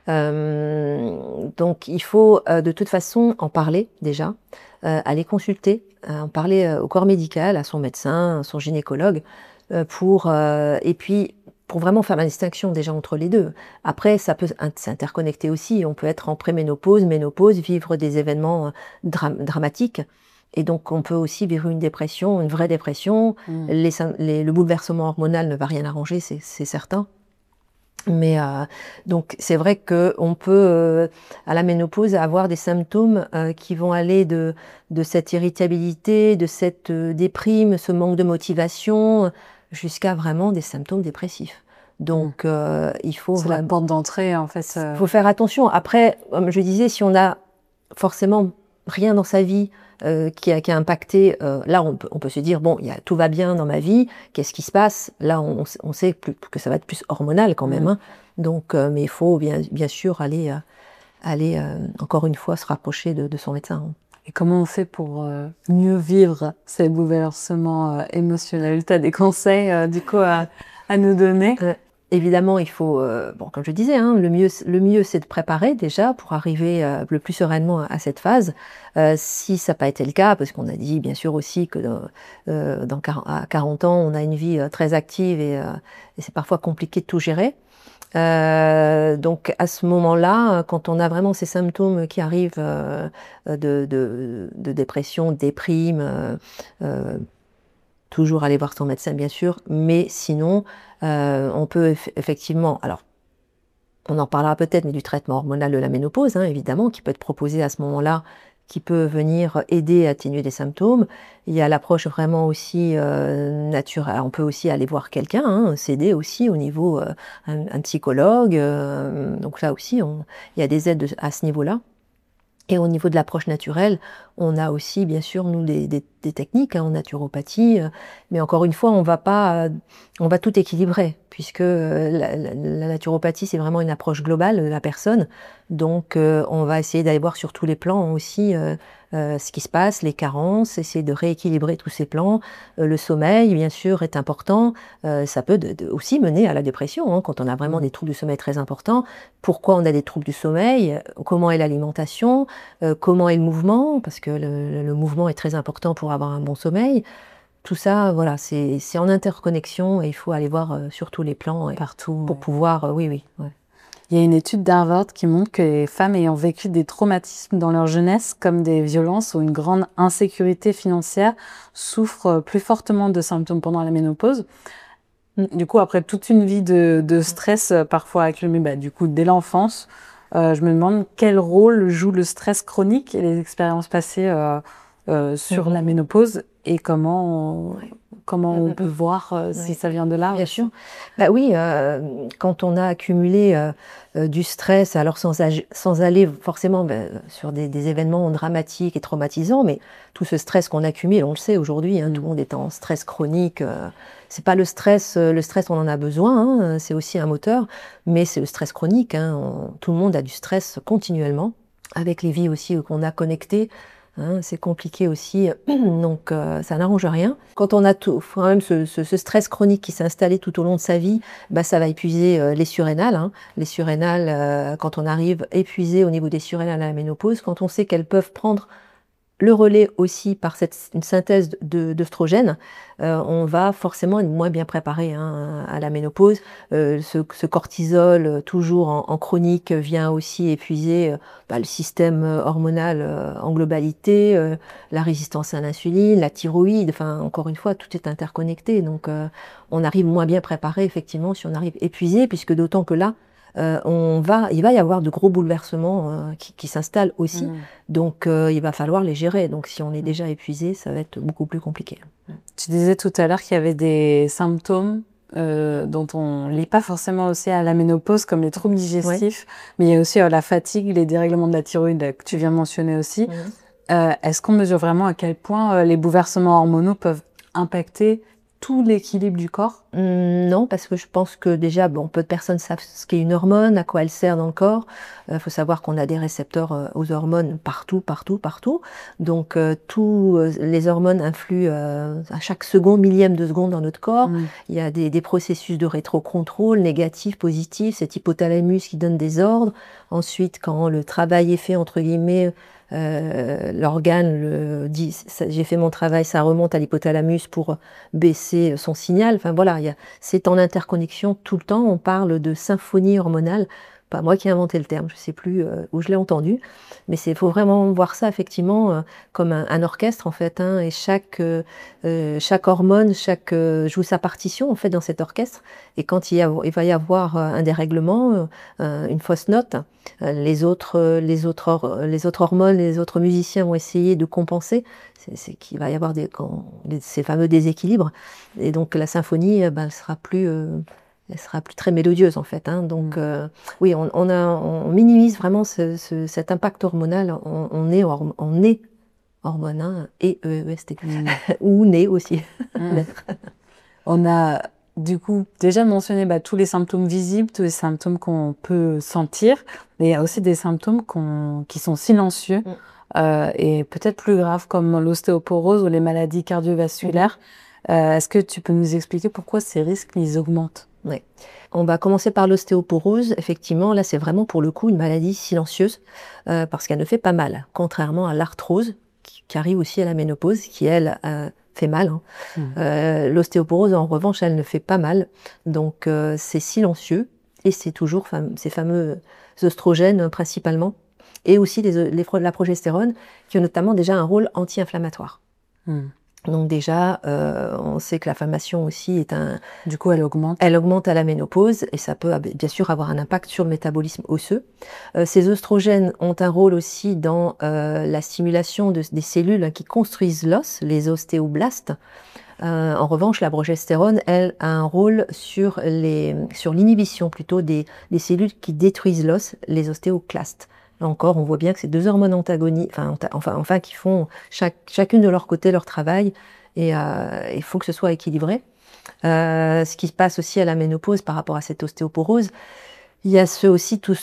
[SPEAKER 1] Euh, donc il faut euh, de toute façon en parler déjà, euh, aller consulter, euh, en parler euh, au corps médical, à son médecin, à son gynécologue, euh, pour euh, et puis pour vraiment faire la distinction déjà entre les deux. Après, ça peut s'interconnecter aussi. On peut être en préménopause, ménopause, vivre des événements dra dramatiques. Et donc, on peut aussi vivre une dépression, une vraie dépression. Mmh. Les, les, le bouleversement hormonal ne va rien arranger, c'est certain. Mais euh, donc c'est vrai qu'on peut euh, à la ménopause avoir des symptômes euh, qui vont aller de, de cette irritabilité, de cette euh, déprime, ce manque de motivation, jusqu'à vraiment des symptômes dépressifs. Donc mmh. euh, il faut
[SPEAKER 3] c'est
[SPEAKER 1] vraiment...
[SPEAKER 3] la porte d'entrée en fait.
[SPEAKER 1] Il euh... faut faire attention. Après, comme je disais, si on a forcément rien dans sa vie Euh, qui, a, qui a impacté, euh, là on peut, on peut se dire, bon, y a, tout va bien dans ma vie, qu'est-ce qui se passe? Là on, on sait plus, que ça va être plus hormonal quand même, hein. Donc, euh, mais il faut bien, bien sûr aller, euh, aller euh, encore une fois, se rapprocher de, de son médecin.
[SPEAKER 3] Et comment on fait pour euh, mieux vivre ces bouleversements euh, émotionnels? Tu as des conseils euh, du coup à, à nous donner?
[SPEAKER 1] euh, Évidemment, il faut, euh, bon, comme je disais, hein, le mieux, le mieux, c'est de préparer déjà pour arriver euh, le plus sereinement à, à cette phase. Euh, si ça n'a pas été le cas, parce qu'on a dit bien sûr aussi que euh, dans, à quarante ans, on a une vie euh, très active et, euh, et c'est parfois compliqué de tout gérer. Euh, donc à ce moment-là, quand on a vraiment ces symptômes qui arrivent euh, de, de, de dépression, de déprime, euh, euh, toujours aller voir son médecin bien sûr, mais sinon euh, on peut eff- effectivement, alors on en parlera peut-être, mais du traitement hormonal de la ménopause, hein, évidemment, qui peut être proposé à ce moment-là, qui peut venir aider à atténuer des symptômes. Il y a l'approche vraiment aussi euh, naturelle. On peut aussi aller voir quelqu'un, hein, s'aider aussi au niveau euh, un, un psychologue. Euh, donc là aussi, on, il y a des aides de, à ce niveau-là. Et au niveau de l'approche naturelle, on a aussi, bien sûr, nous, des, des, des techniques hein, en naturopathie. Euh, mais encore une fois, on va pas, euh, on va tout équilibrer, puisque euh, la, la, la naturopathie, c'est vraiment une approche globale de la personne. Donc, euh, on va essayer d'aller voir sur tous les plans aussi euh, euh, ce qui se passe, les carences, essayer de rééquilibrer tous ces plans. Euh, le sommeil, bien sûr, est important. Euh, ça peut de, de, aussi mener à la dépression, hein, quand on a vraiment des troubles du sommeil très importants. Pourquoi on a des troubles du sommeil? Comment est l'alimentation? Euh, comment est le mouvement? Parce que le, le mouvement est très important pour avoir un bon sommeil. Tout ça, voilà, c'est en interconnexion et il faut aller voir euh, sur tous les plans et
[SPEAKER 3] partout
[SPEAKER 1] pour
[SPEAKER 3] ouais.
[SPEAKER 1] pouvoir, euh, oui, oui. Ouais.
[SPEAKER 3] Il y a une étude d'Harvard qui montre que les femmes ayant vécu des traumatismes dans leur jeunesse, comme des violences ou une grande insécurité financière, souffrent plus fortement de symptômes pendant la ménopause. Du coup, après toute une vie de, de stress, parfois accumulé, bah, du coup, dès l'enfance, euh, je me demande quel rôle joue le stress chronique et les expériences passées euh, euh, sur mmh. la ménopause et comment on, ouais. comment on peut voir euh, si ouais. ça vient de là.
[SPEAKER 1] Bien sûr. Bah oui, euh, quand on a accumulé euh, euh, du stress, alors sans, sans aller forcément bah, sur des, des événements dramatiques et traumatisants, mais tout ce stress qu'on accumule, on le sait aujourd'hui, hein, mmh. tout le monde est en stress chronique. Euh, c'est pas le stress, euh, le stress on en a besoin, hein, c'est aussi un moteur, mais c'est le stress chronique. Hein, on, tout le monde a du stress continuellement, avec les vies aussi qu'on a connectées. Hein, c'est compliqué aussi, donc euh, ça n'arrange rien. Quand on a tout, quand même ce, ce, ce stress chronique qui s'est installé tout au long de sa vie, bah, ça va épuiser euh, les surrénales. Hein. Les surrénales, euh, quand on arrive épuisé au niveau des surrénales à la ménopause, quand on sait qu'elles peuvent prendre le relais aussi par cette, une synthèse d'œstrogènes, euh, on va forcément être moins bien préparé hein, à la ménopause. Euh, ce, ce cortisol, toujours en, en chronique, vient aussi épuiser euh, bah, le système hormonal euh, en globalité, euh, la résistance à l'insuline, la thyroïde, enfin encore une fois, tout est interconnecté. Donc euh, on arrive moins bien préparé effectivement si on arrive épuisé, puisque d'autant que là, Euh, on va, il va y avoir de gros bouleversements euh, qui, qui s'installent aussi, mmh. donc euh, il va falloir les gérer. Donc si on est déjà épuisé, ça va être beaucoup plus compliqué.
[SPEAKER 3] Tu disais tout à l'heure qu'il y avait des symptômes euh, dont on ne lit pas forcément aussi à la ménopause, comme les troubles digestifs, ouais. mais il y a aussi euh, la fatigue, les dérèglements de la thyroïde que tu viens de mentionner aussi. Mmh. Euh, Est-ce qu'on mesure vraiment à quel point euh, les bouleversements hormonaux peuvent impacter tout l'équilibre du corps?
[SPEAKER 1] Mmh, non, parce que je pense que déjà, bon, peu de personnes savent ce qu'est une hormone, à quoi elle sert dans le corps. Il euh, faut savoir qu'on a des récepteurs euh, aux hormones partout, partout, partout. Donc, euh, tous euh, les hormones influent euh, à chaque seconde, millième de seconde dans notre corps. Mmh. Il y a des, des processus de rétrocontrôle, négatifs, positifs. C'est hypothalamus qui donne des ordres. Ensuite, quand le travail est fait, entre guillemets, Euh, l'organe le dit, j'ai fait mon travail, ça remonte à l'hypothalamus pour baisser son signal. Enfin voilà, c'est en interconnexion tout le temps. On parle de symphonie hormonale pas moi qui ai inventé le terme, je ne sais plus euh, où je l'ai entendu, mais il faut vraiment voir ça effectivement euh, comme un, un orchestre en fait, hein, et chaque, euh, euh, chaque hormone chaque, euh, joue sa partition en fait dans cet orchestre, et quand il, y a, il va y avoir un dérèglement, euh, une fausse note, euh, les, autres, les, autres or, les autres hormones, les autres musiciens vont essayer de compenser, c'est qu'il va y avoir des, quand, ces fameux déséquilibres, et donc la symphonie ben, elle sera plus... Euh, elle sera plus très mélodieuse en fait. Hein. Donc mmh. euh, oui, on, on, a, on minimise vraiment ce, ce, cet impact hormonal. On, on est, or, on est hormone, hein, et E E S T, mmh. ou né aussi. Mmh.
[SPEAKER 3] On a du coup déjà mentionné bah, tous les symptômes visibles, tous les symptômes qu'on peut sentir, mais il y a aussi des symptômes qu'on, qui sont silencieux mmh. euh, et peut-être plus graves comme l'ostéoporose ou les maladies cardiovasculaires. Mmh. Euh, est-ce que tu peux nous expliquer pourquoi ces risques ils augmentent?
[SPEAKER 1] Ouais. On va commencer par l'ostéoporose. Effectivement, là, c'est vraiment pour le coup une maladie silencieuse euh, parce qu'elle ne fait pas mal, contrairement à l'arthrose qui, qui arrive aussi à la ménopause, qui elle euh, fait mal. Hein. Mmh. Euh, l'ostéoporose, en revanche, elle ne fait pas mal. Donc, euh, c'est silencieux et c'est toujours fam- ces fameux oestrogènes principalement, et aussi les, les, la progestérone qui ont notamment déjà un rôle anti-inflammatoire. Mmh. Donc déjà, euh, on sait que l'inflammation aussi est un...
[SPEAKER 3] Du coup, elle augmente.
[SPEAKER 1] Elle augmente à la ménopause et ça peut bien sûr avoir un impact sur le métabolisme osseux. Euh, ces oestrogènes ont un rôle aussi dans euh, la stimulation de, des cellules qui construisent l'os, les ostéoblastes. Euh, en revanche, la progestérone, elle, a un rôle sur, les, sur l'inhibition plutôt des, des cellules qui détruisent l'os, les ostéoclastes. Là encore, on voit bien que c'est deux hormones antagonistes, enfin, enfin, enfin qui font chaque, chacune de leur côté leur travail, et euh, il faut que ce soit équilibré. Euh, ce qui se passe aussi à la ménopause par rapport à cette ostéoporose, il y a ce, aussi tout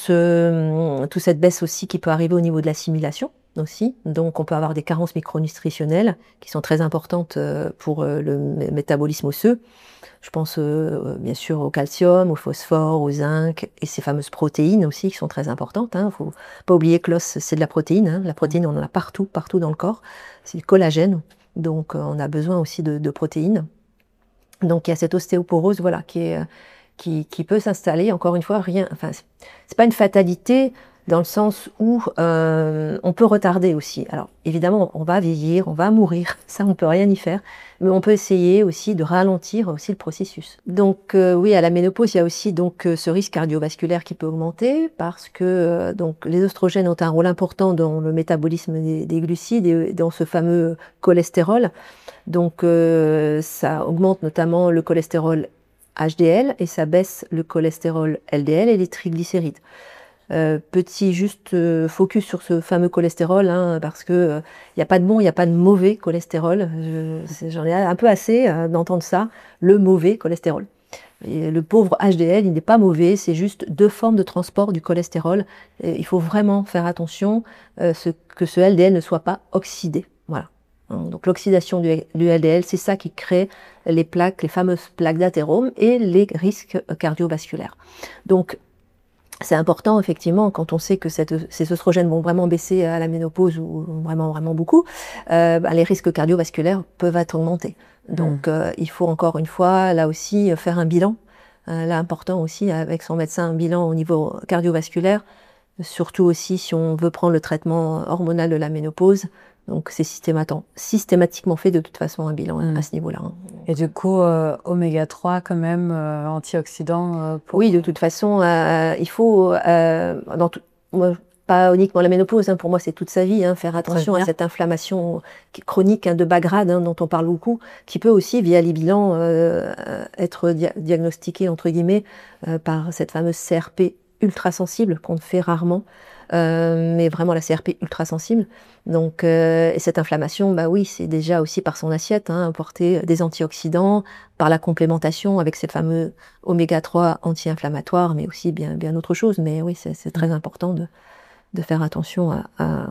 [SPEAKER 1] ce, toute cette baisse aussi qui peut arriver au niveau de l'assimilation aussi. Donc on peut avoir des carences micronutritionnelles qui sont très importantes pour le métabolisme osseux. Je pense euh, bien sûr au calcium, au phosphore, au zinc et ces fameuses protéines aussi qui sont très importantes. Il hein. ne faut pas oublier que l'os, c'est de la protéine. Hein. La protéine, on en a partout, partout dans le corps. C'est du collagène, donc euh, on a besoin aussi de, de protéines. Donc il y a cette ostéoporose voilà, qui, est, qui, qui peut s'installer. Encore une fois, rien. Enfin, c'est, c'est pas une fatalité dans le sens où euh, on peut retarder aussi. Alors évidemment, on va vieillir, on va mourir, ça on ne peut rien y faire, mais on peut essayer aussi de ralentir aussi le processus. Donc euh, oui, à la ménopause, il y a aussi donc ce risque cardiovasculaire qui peut augmenter parce que euh, donc les oestrogènes ont un rôle important dans le métabolisme des, des glucides et dans ce fameux cholestérol. Donc euh, ça augmente notamment le cholestérol H D L et ça baisse le cholestérol L D L et les triglycérides. Euh, petit juste euh, focus sur ce fameux cholestérol, hein, parce que il euh, n'y a pas de bon, il n'y a pas de mauvais cholestérol. Je, j'en ai un peu assez euh, d'entendre ça, le mauvais cholestérol. Et le pauvre H D L, il n'est pas mauvais, c'est juste deux formes de transport du cholestérol. Et il faut vraiment faire attention euh, ce, que ce L D L ne soit pas oxydé. Voilà. Donc l'oxydation du, du L D L, c'est ça qui crée les plaques, les fameuses plaques d'athérome et les risques cardiovasculaires. Donc c'est important, effectivement, quand on sait que cette, ces oestrogènes vont vraiment baisser à la ménopause ou vraiment, vraiment beaucoup, euh, bah, les risques cardiovasculaires peuvent être augmentés. Donc, mmh. euh, il faut encore une fois, là aussi, faire un bilan. Euh, là, important aussi, avec son médecin, un bilan au niveau cardiovasculaire, surtout aussi si on veut prendre le traitement hormonal de la ménopause. Donc, c'est systématiquement fait de toute façon un bilan mmh. à ce niveau-là.
[SPEAKER 3] Et du coup, euh, oméga trois quand même, euh, antioxydant euh, pour...
[SPEAKER 1] Oui, de toute façon, euh, il faut, euh, dans tout, moi, pas uniquement la ménopause, hein, pour moi c'est toute sa vie, hein, faire attention à cette inflammation chronique hein, de bas grade hein, dont on parle beaucoup, qui peut aussi, via les bilans, euh, être dia- diagnostiquée, entre guillemets, euh, par cette fameuse C R P ultra sensible qu'on fait rarement. Euh, mais vraiment la C R P ultra sensible. Donc, euh, et cette inflammation, bah oui, c'est déjà aussi par son assiette, hein, apporter des antioxydants, par la complémentation avec ces fameux oméga trois anti-inflammatoires, mais aussi bien, bien autre chose. Mais oui, c'est, c'est très important de, de faire attention à, à,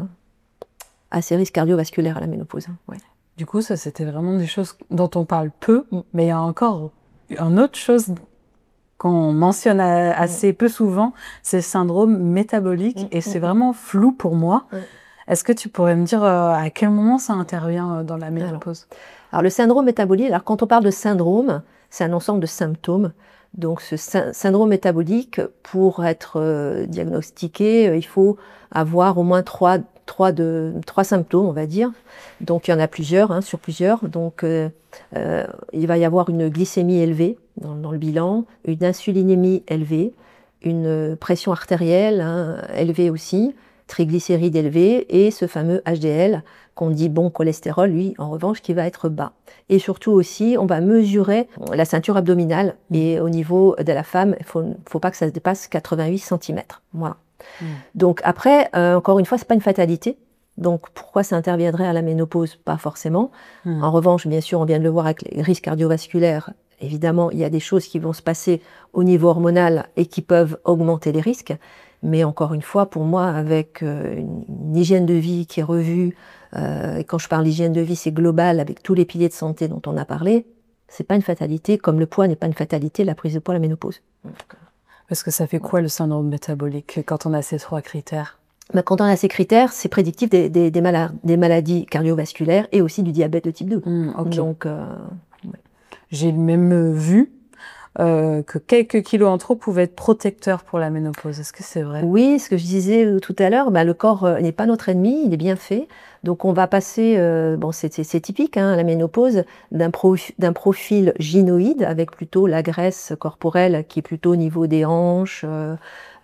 [SPEAKER 1] à ces risques cardiovasculaires à la ménopause. Hein, ouais.
[SPEAKER 3] Du coup, ça, c'était vraiment des choses dont on parle peu, mm. mais il y a encore une autre chose qu'on mentionne assez mmh. peu souvent, c'est le syndrome métabolique, mmh. et c'est vraiment flou pour moi. Mmh. Est-ce que tu pourrais me dire euh, à quel moment ça intervient euh, dans la ménopause ?
[SPEAKER 1] alors, alors, le syndrome métabolique, alors quand on parle de syndrome, c'est un ensemble de symptômes. Donc ce sy- syndrome métabolique, pour être euh, diagnostiqué, euh, il faut avoir au moins trois, trois, de, trois symptômes, on va dire. Donc il y en a plusieurs, hein, sur plusieurs. Donc euh, euh, il va y avoir une glycémie élevée dans, dans le bilan, une insulinémie élevée, une pression artérielle hein, élevée aussi, triglycérides élevés et ce fameux H D L qu'on dit bon cholestérol, lui en revanche qui va être bas. Et surtout aussi, on va mesurer la ceinture abdominale et au niveau de la femme, il faut, faut pas que ça dépasse quatre-vingt-huit centimètres. Voilà. Mmh. Donc après, euh, encore une fois, c'est pas une fatalité. Donc pourquoi ça interviendrait à la ménopause? Pas forcément. Mmh. En revanche, bien sûr, on vient de le voir avec les risques cardiovasculaires. Évidemment, il y a des choses qui vont se passer au niveau hormonal et qui peuvent augmenter les risques. Mais encore une fois, pour moi, avec euh, une, une hygiène de vie qui est revue, euh, et quand je parle d'hygiène de vie, c'est global, avec tous les piliers de santé dont on a parlé, c'est pas une fatalité, comme le poids n'est pas une fatalité, la prise de poids, la ménopause.
[SPEAKER 3] Parce que ça fait quoi le syndrome métabolique quand on a ces trois critères?
[SPEAKER 1] Ben, quand on a ces critères, c'est prédictif des, des, des, mala- des maladies cardiovasculaires et aussi du diabète de type deux.
[SPEAKER 3] Mmh, okay.
[SPEAKER 1] Donc, euh, ouais.
[SPEAKER 3] J'ai même vu Euh, que quelques kilos en trop pouvaient être protecteurs pour la ménopause. Est-ce que c'est vrai?
[SPEAKER 1] Oui, ce que je disais tout à l'heure, bah, le corps euh, n'est pas notre ennemi, il est bien fait. Donc on va passer, euh, bon c'est, c'est, c'est typique, hein, la ménopause, d'un, prof, d'un profil gynoïde avec plutôt la graisse corporelle qui est plutôt au niveau des hanches, euh,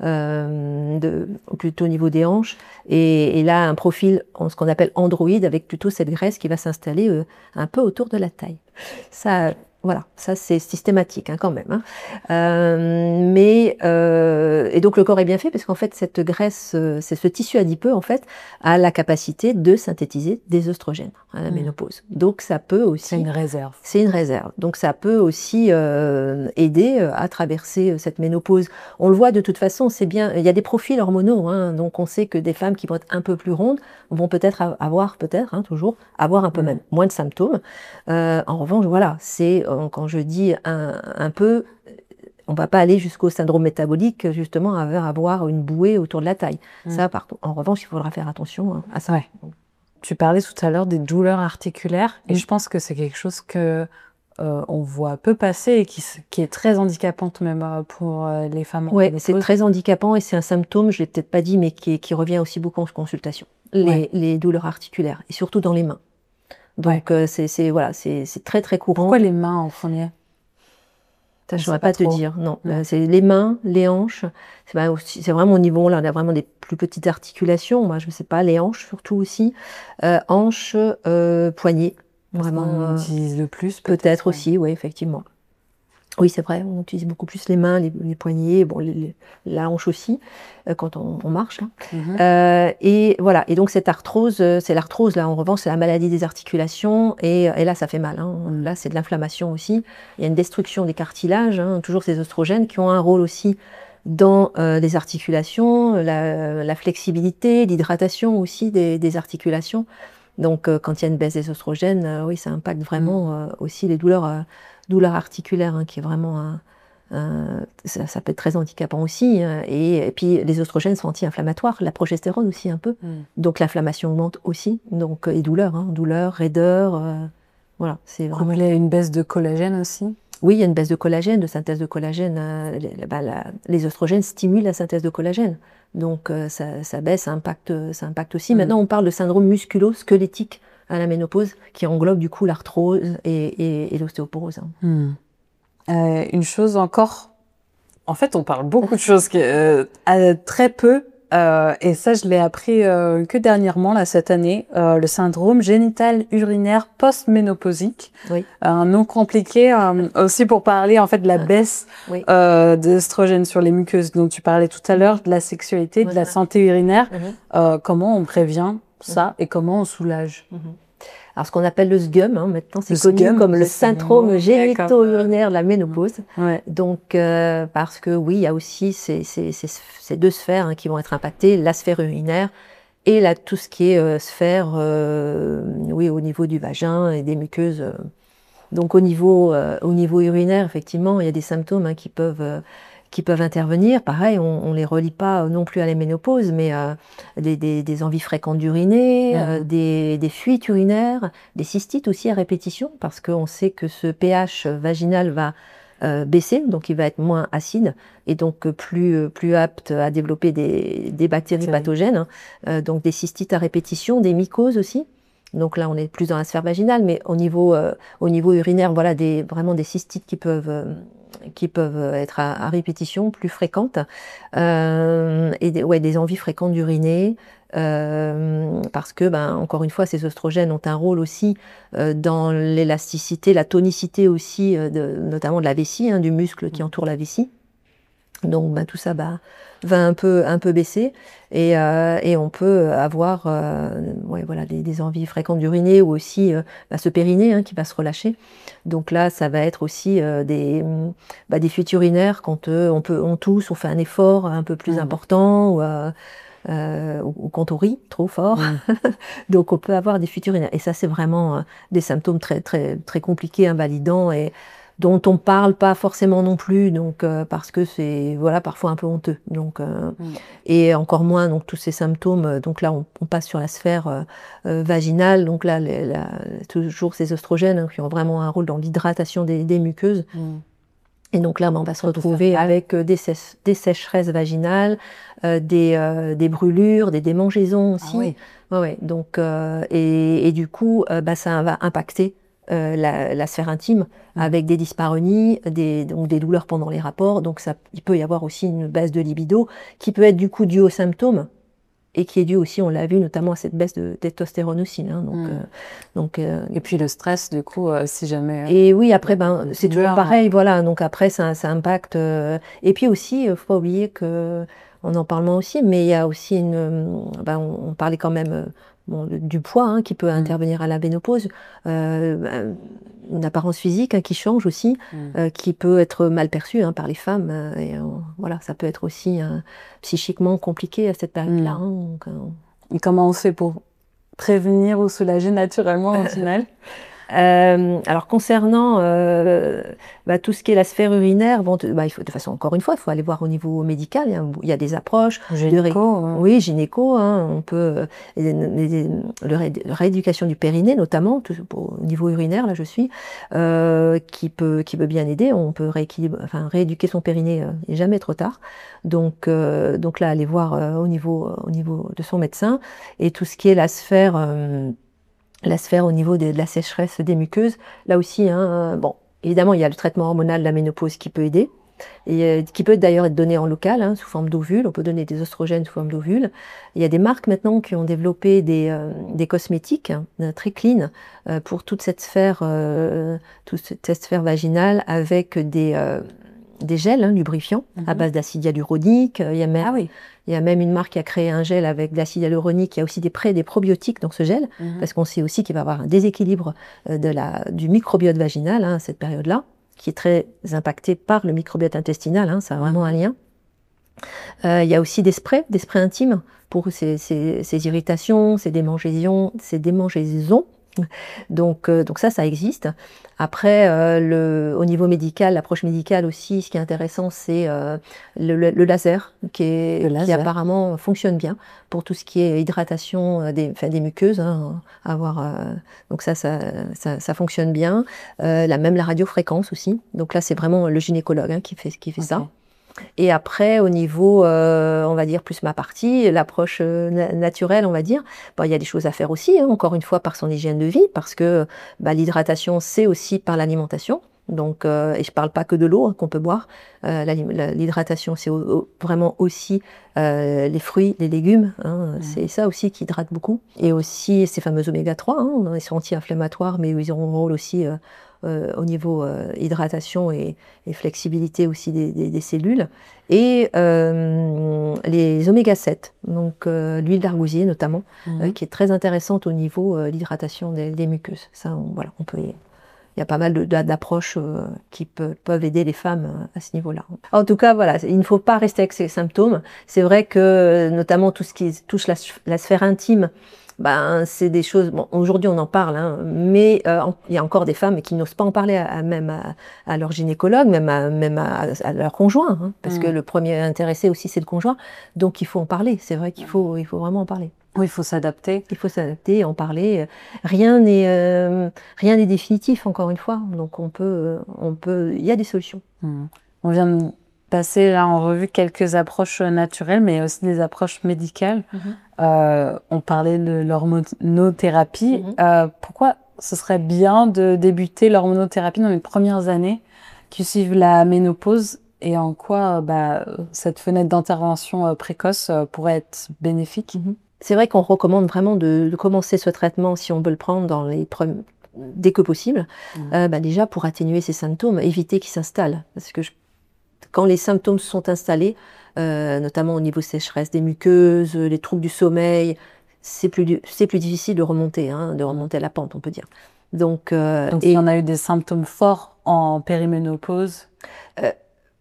[SPEAKER 1] euh, de, plutôt au niveau des hanches, et, et là un profil, ce qu'on appelle androïde, avec plutôt cette graisse qui va s'installer euh, un peu autour de la taille. Ça. Voilà, ça c'est systématique hein, quand même. Hein. Euh, mais euh, et donc le corps est bien fait parce qu'en fait cette graisse, euh, c'est ce tissu adipeux en fait a la capacité de synthétiser des œstrogènes à la mmh. ménopause. Donc ça peut aussi.
[SPEAKER 3] C'est une réserve.
[SPEAKER 1] C'est une réserve. Donc ça peut aussi euh, aider à traverser cette ménopause. On le voit de toute façon, c'est bien. Il y a des profils hormonaux, hein, donc on sait que des femmes qui vont être un peu plus rondes vont peut-être avoir, peut-être hein, toujours avoir un peu mmh. même moins de symptômes. Euh, en revanche, voilà, c'est quand je dis un, un peu, on ne va pas aller jusqu'au syndrome métabolique, justement, à avoir une bouée autour de la taille. Mmh. Ça, par, en revanche, il faudra faire attention à ça.
[SPEAKER 3] Ouais. Tu parlais tout à l'heure des douleurs articulaires, et mmh. je pense que c'est quelque chose que euh, on voit peu passer et qui, qui est très handicapante même pour euh, les femmes.
[SPEAKER 1] Oui, c'est très handicapant et c'est un symptôme, je ne l'ai peut-être pas dit, mais qui, qui revient aussi beaucoup en consultation. Les, ouais. les douleurs articulaires, et surtout dans les mains. Donc, ouais. euh, c'est, c'est, voilà, c'est, c'est très, très courant.
[SPEAKER 3] Pourquoi les mains en premier?
[SPEAKER 1] Ça, je ne saurais pas, pas te dire. Non, non. Euh, c'est les mains, les hanches. C'est, bah, aussi, c'est vraiment au niveau, là, on a vraiment des plus petites articulations. Moi, je ne sais pas, les hanches surtout aussi. Euh, hanches, euh, poignets.
[SPEAKER 3] Vraiment. On euh, utilise le plus,
[SPEAKER 1] peut-être. Peut-être ouais. aussi, oui, effectivement. Oui, c'est vrai, on utilise beaucoup plus les mains, les, les poignets, bon, les, les, la hanche aussi, euh, quand on, on marche. Hein. Mm-hmm. Euh, et voilà, et donc cette arthrose, c'est l'arthrose, là, en revanche, c'est la maladie des articulations, et, et là, ça fait mal. Hein. Là, c'est de l'inflammation aussi. Il y a une destruction des cartilages, hein, toujours ces oestrogènes qui ont un rôle aussi dans euh, les articulations, la, la flexibilité, l'hydratation aussi des, des articulations. Donc, euh, quand il y a une baisse des oestrogènes, euh, oui, ça impacte vraiment euh, aussi les douleurs. Euh, douleur articulaire, hein, qui est vraiment un, un, ça, ça peut être très handicapant aussi. Hein, et, et puis les oestrogènes sont anti-inflammatoires, la progestérone aussi un peu. Mm. Donc l'inflammation augmente aussi. Donc et douleur, hein, douleur, raideur, euh, voilà. C'est
[SPEAKER 3] vraiment. Il y a une baisse de collagène aussi.
[SPEAKER 1] Oui, il y a une baisse de collagène, de synthèse de collagène. Euh, les, bah, la, les oestrogènes stimulent la synthèse de collagène. Donc euh, ça, ça baisse, ça impacte, ça impacte aussi. Mm. Maintenant, on parle de syndrome musculo-squelettique à la ménopause, qui englobe du coup l'arthrose et, et, et l'ostéoporose. Hein.
[SPEAKER 3] Hmm. Euh, une chose encore, en fait on parle beaucoup de choses qui, euh, à très peu, euh, et ça je l'ai appris euh, que dernièrement, là, cette année, euh, le syndrome génital urinaire post-ménopausique, oui. Un nom compliqué, euh, aussi pour parler en fait de la baisse oui. euh, d'œstrogènes sur les muqueuses dont tu parlais tout à l'heure, de la sexualité, oui. de la santé urinaire, mm-hmm. euh, comment on prévient ça mmh. et comment on soulage. Mmh.
[SPEAKER 1] Alors ce qu'on appelle le S G U M, hein, maintenant c'est le connu S G U M, comme le syndrome génito-urinaire de la ménopause. Ouais. Donc euh, parce que oui, il y a aussi ces, ces, ces, ces deux sphères hein, qui vont être impactées, la sphère urinaire et là tout ce qui est euh, sphère, euh, oui, au niveau du vagin et des muqueuses. Euh. Donc au niveau, euh, au niveau urinaire, effectivement, il y a des symptômes hein, qui peuvent euh, qui peuvent intervenir. Pareil, on ne les relie pas non plus à la ménopause, mais euh, des, des, des envies fréquentes d'uriner, mmh. euh, des, des fuites urinaires, des cystites aussi à répétition, parce qu'on sait que ce pH vaginal va euh, baisser, donc il va être moins acide, et donc plus, plus apte à développer des, des bactéries oui. pathogènes, hein. euh, donc des cystites à répétition, des mycoses aussi. Donc là, on est plus dans la sphère vaginale, mais au niveau, euh, au niveau urinaire, voilà, des, vraiment des cystites qui peuvent, euh, qui peuvent être à, à répétition, plus fréquentes, euh, et des, ouais, des envies fréquentes d'uriner, euh, parce que, ben, encore une fois, ces oestrogènes ont un rôle aussi euh, dans l'élasticité, la tonicité aussi, euh, de, notamment de la vessie, hein, du muscle qui entoure la vessie. Donc ben, tout ça bah, va un peu, un peu baisser et, euh, et on peut avoir euh, ouais, voilà, des, des envies fréquentes d'uriner ou aussi euh, bah, ce périnée hein, qui va se relâcher. Donc là, ça va être aussi euh, des, bah, des fuites urinaires quand euh, on, peut, on tousse, on fait un effort un peu plus mmh. important ou, euh, euh, ou, ou quand on rit trop fort. Mmh. Donc on peut avoir des fuites urinaires. Et ça, c'est vraiment euh, des symptômes très, très, très compliqués, invalidants et dont on parle pas forcément non plus, donc euh, parce que c'est voilà parfois un peu honteux. Donc euh, mmh. et encore moins donc tous ces symptômes. Donc là on, on passe sur la sphère euh, euh, vaginale. Donc là les, la, toujours ces oestrogènes hein, qui ont vraiment un rôle dans l'hydratation des, des muqueuses. Mmh. Et donc là, ben, on va se retrouver avec des, sèche, des sécheresses vaginales, euh, des, euh, des brûlures, des démangeaisons aussi. Ah oui. Ouais, ouais. Donc euh, et, et du coup, euh, bah, ça va impacter Euh, la, la sphère intime mmh. avec des dyspareunies, des, donc des douleurs pendant les rapports. Donc ça, il peut y avoir aussi une baisse de libido qui peut être du coup due aux symptômes et qui est due aussi, on l'a vu, notamment à cette baisse de testostérone aussi. Hein, donc, mmh. euh, donc, euh,
[SPEAKER 3] et puis le stress, du coup, euh, si jamais... Euh,
[SPEAKER 1] et oui, après, ben, c'est toujours pareil. Hein. Voilà, donc après, ça, ça impacte... Euh, et puis aussi, il ne faut pas oublier que... On en parle moins aussi, mais il y a aussi une... Ben, on, on parlait quand même... Euh, Bon, du poids hein, qui peut mmh. intervenir à la ménopause, euh, une apparence physique hein, qui change aussi, mmh. euh, qui peut être mal perçue hein, par les femmes. Euh, et, euh, voilà, ça peut être aussi euh, psychiquement compliqué à cette période-là. Mmh. Hein, donc, euh...
[SPEAKER 3] Et comment on fait pour prévenir ou soulager naturellement au final?
[SPEAKER 1] Euh, alors concernant euh, bah, tout ce qui est la sphère urinaire, bon, bah, il faut, de façon encore une fois, il faut aller voir au niveau médical. Il y a, il y a des approches.
[SPEAKER 3] Gynéco.
[SPEAKER 1] De ré... hein. Oui, gynéco. Hein, on peut les, les, le ré, rééducation du périnée notamment tout, pour, au niveau urinaire. Là, je suis euh, qui peut qui peut bien aider. On peut rééquilibrer, enfin rééduquer son périnée. Euh, il n'est jamais trop tard. Donc euh, donc là, aller voir euh, au niveau au niveau de son médecin et tout ce qui est la sphère. Euh, La sphère au niveau de, de la sécheresse des muqueuses, là aussi, hein, bon, évidemment, il y a le traitement hormonal de la ménopause qui peut aider, et euh, qui peut d'ailleurs être donné en local, hein, sous forme d'ovule. On peut donner des oestrogènes sous forme d'ovule. Il y a des marques maintenant qui ont développé des, euh, des cosmétiques hein, très clean euh, pour toute cette sphère, euh, toute cette sphère vaginale avec des, euh, des gels hein, lubrifiants mm-hmm. à base d'acide hyaluronique. Il y a même,
[SPEAKER 3] ah oui.
[SPEAKER 1] Il y a même une marque qui a créé un gel avec de l'acide hyaluronique. Il y a aussi des pré- des probiotiques dans ce gel, mmh. parce qu'on sait aussi qu'il va y avoir un déséquilibre de la, du microbiote vaginal hein, à cette période-là, qui est très impacté par le microbiote intestinal. Hein, ça a vraiment mmh. un lien. Euh, il y a aussi des sprays, des sprays intimes pour ces, ces, ces irritations, ces démangeaisons, ces démangeaisons. Donc, euh, donc ça, ça existe. Après, euh, le, au niveau médical, l'approche médicale aussi, ce qui est intéressant, c'est euh, le, le, le laser, qui, est,
[SPEAKER 3] le laser.
[SPEAKER 1] qui apparemment fonctionne bien pour tout ce qui est hydratation des, enfin, des muqueuses. Hein, avoir, euh, donc ça, ça, ça, ça fonctionne bien. Euh, la, même la radiofréquence aussi. Donc là, c'est vraiment le gynécologue hein, qui fait, qui fait okay. ça. Et après, au niveau, euh, on va dire, plus ma partie, l'approche euh, na- naturelle, on va dire, bon, il y a des choses à faire aussi, hein, encore une fois, par son hygiène de vie, parce que bah, l'hydratation, c'est aussi par l'alimentation. Donc, euh, et je ne parle pas que de l'eau hein, qu'on peut boire. Euh, la, la, l'hydratation, c'est au, au, vraiment aussi euh, les fruits, les légumes. Hein, mmh. C'est ça aussi qui hydrate beaucoup. Et aussi ces fameux oméga trois, hein, ils sont anti-inflammatoires, mais ils ont un rôle aussi... Euh, Euh, au niveau euh, hydratation et, et flexibilité aussi des, des, des cellules. Et euh, les oméga sept, donc euh, l'huile d'argousier notamment, mmh. euh, qui est très intéressante au niveau de euh, l'hydratation des, des muqueuses. Ça, on, voilà, on peut y... Il y a pas mal de, de, d'approches euh, qui peut, peuvent aider les femmes euh, à ce niveau-là. En tout cas, voilà, il ne faut pas rester avec ces symptômes. C'est vrai que, notamment tout ce qui touche la, la sphère intime, ben, c'est des choses, bon, aujourd'hui on en parle, hein, mais euh, en- il y a encore des femmes qui n'osent pas en parler à, à- même à, à leur gynécologue, même à, même à, à leur conjoint, hein, parce
[SPEAKER 3] Mm.
[SPEAKER 1] que le premier intéressé aussi c'est le conjoint, donc il faut en parler, c'est vrai qu'il faut, il faut vraiment en parler.
[SPEAKER 3] Oui, il faut s'adapter.
[SPEAKER 1] Il faut s'adapter, en parler. Rien n'est euh, rien n'est définitif, encore une fois, donc on peut, euh, on peut, il y a des solutions.
[SPEAKER 3] Mm. On vient de passer là en revue quelques approches naturelles, mais aussi des approches médicales.
[SPEAKER 1] Mhm.
[SPEAKER 3] Euh, on parlait de l'hormonothérapie.
[SPEAKER 1] Mhm.
[SPEAKER 3] Euh, pourquoi ce serait bien de débuter l'hormonothérapie dans les premières années qui suivent la ménopause et en quoi bah, cette fenêtre d'intervention euh, précoce euh, pourrait être bénéfique?
[SPEAKER 1] Mhm. C'est vrai qu'on recommande vraiment de, de commencer ce traitement, si on veut le prendre, dans les premi- dès que possible,
[SPEAKER 3] Mhm.
[SPEAKER 1] euh, bah, déjà pour atténuer ces symptômes, éviter qu'ils s'installent. Parce que je- quand les symptômes se sont installés, euh, notamment au niveau sécheresse des muqueuses, les troubles du sommeil, c'est plus, du- c'est plus difficile de remonter, hein, de remonter la pente, on peut dire. Donc, euh,
[SPEAKER 3] Donc,
[SPEAKER 1] et-
[SPEAKER 3] si on a eu des symptômes forts en périménopause,
[SPEAKER 1] Euh,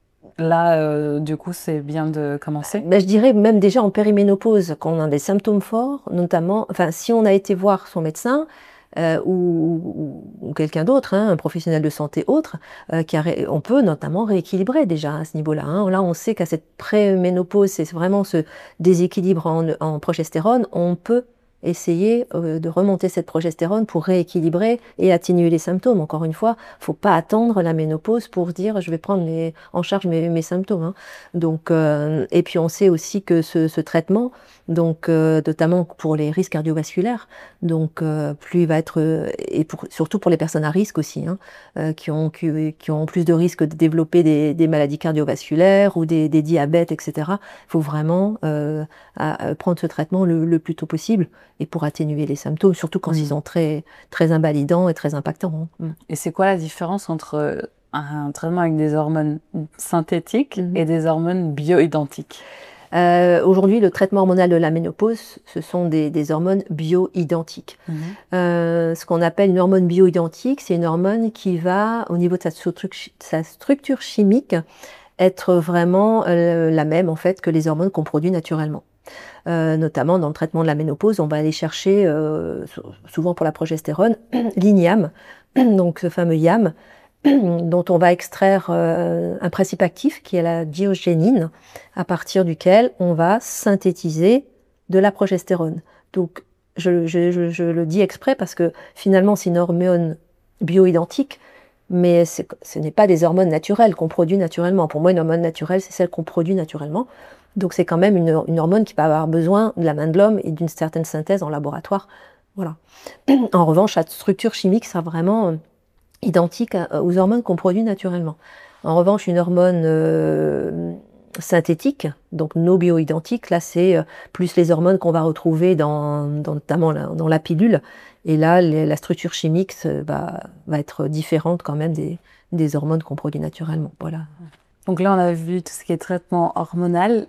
[SPEAKER 3] là, euh, du coup, c'est bien de commencer.
[SPEAKER 1] Ben, je dirais même déjà en périménopause, quand on a des symptômes forts, notamment, enfin, si on a été voir son médecin euh, ou, ou- ou quelqu'un d'autre, hein, un professionnel de santé autre, euh, qui a ré- on peut notamment rééquilibrer déjà à ce niveau-là, hein. Là, on sait qu'à cette préménopause, c'est vraiment ce déséquilibre en, en progestérone, on peut essayer euh, de remonter cette progestérone pour rééquilibrer et atténuer les symptômes. Encore une fois, faut pas attendre la ménopause pour dire je vais prendre mes- en charge mes, mes symptômes, hein. Donc, euh, et puis on sait aussi que ce, ce traitement, donc euh, notamment pour les risques cardiovasculaires, donc euh, plus il va être euh, et pour, surtout pour les personnes à risque aussi, hein, euh, qui ont qui, qui ont plus de risques de développer des, des maladies cardiovasculaires ou des, des diabètes, et cetera. Il faut vraiment euh, à- à prendre ce traitement le, le plus tôt possible et pour atténuer les symptômes, surtout quand
[SPEAKER 3] Mhm.
[SPEAKER 1] ils sont très très invalidants et très impactants, hein.
[SPEAKER 3] Et c'est quoi la différence entre un traitement avec des hormones synthétiques
[SPEAKER 1] Mhm.
[SPEAKER 3] et des hormones bioidentiques?
[SPEAKER 1] Euh, Aujourd'hui, le traitement hormonal de la ménopause, ce sont des, des hormones bioidentiques.
[SPEAKER 3] Mhm.
[SPEAKER 1] Euh, ce qu'on appelle une hormone bioidentique, c'est une hormone qui va, au niveau de sa, structure, sa structure chimique, être vraiment euh, la même en fait que les hormones qu'on produit naturellement. Euh, notamment dans le traitement de la ménopause, on va aller chercher, euh, souvent pour la progestérone, l'I N I A M, donc ce fameux Y A M, dont on va extraire euh, un principe actif qui est la diogénine, à partir duquel on va synthétiser de la progestérone. Donc, je, je, je, je le dis exprès parce que finalement, c'est une hormone bioidentique, mais c'est- ce n'est pas des hormones naturelles qu'on produit naturellement. Pour moi, une hormone naturelle, c'est celle qu'on produit naturellement. Donc, c'est quand même une, une hormone qui va avoir besoin de la main de l'homme et d'une certaine synthèse en laboratoire. Voilà. En revanche, la structure chimique sera vraiment identique à- aux hormones qu'on produit naturellement. En revanche, une hormone euh, synthétique, donc non bioidentique, là c'est euh, plus les hormones qu'on va retrouver dans, dans- notamment la, dans la pilule. Et là, les- la structure chimique se- va, va être différente quand même des, des hormones qu'on produit naturellement. Voilà.
[SPEAKER 3] Donc là, on a vu tout ce qui est traitement hormonal.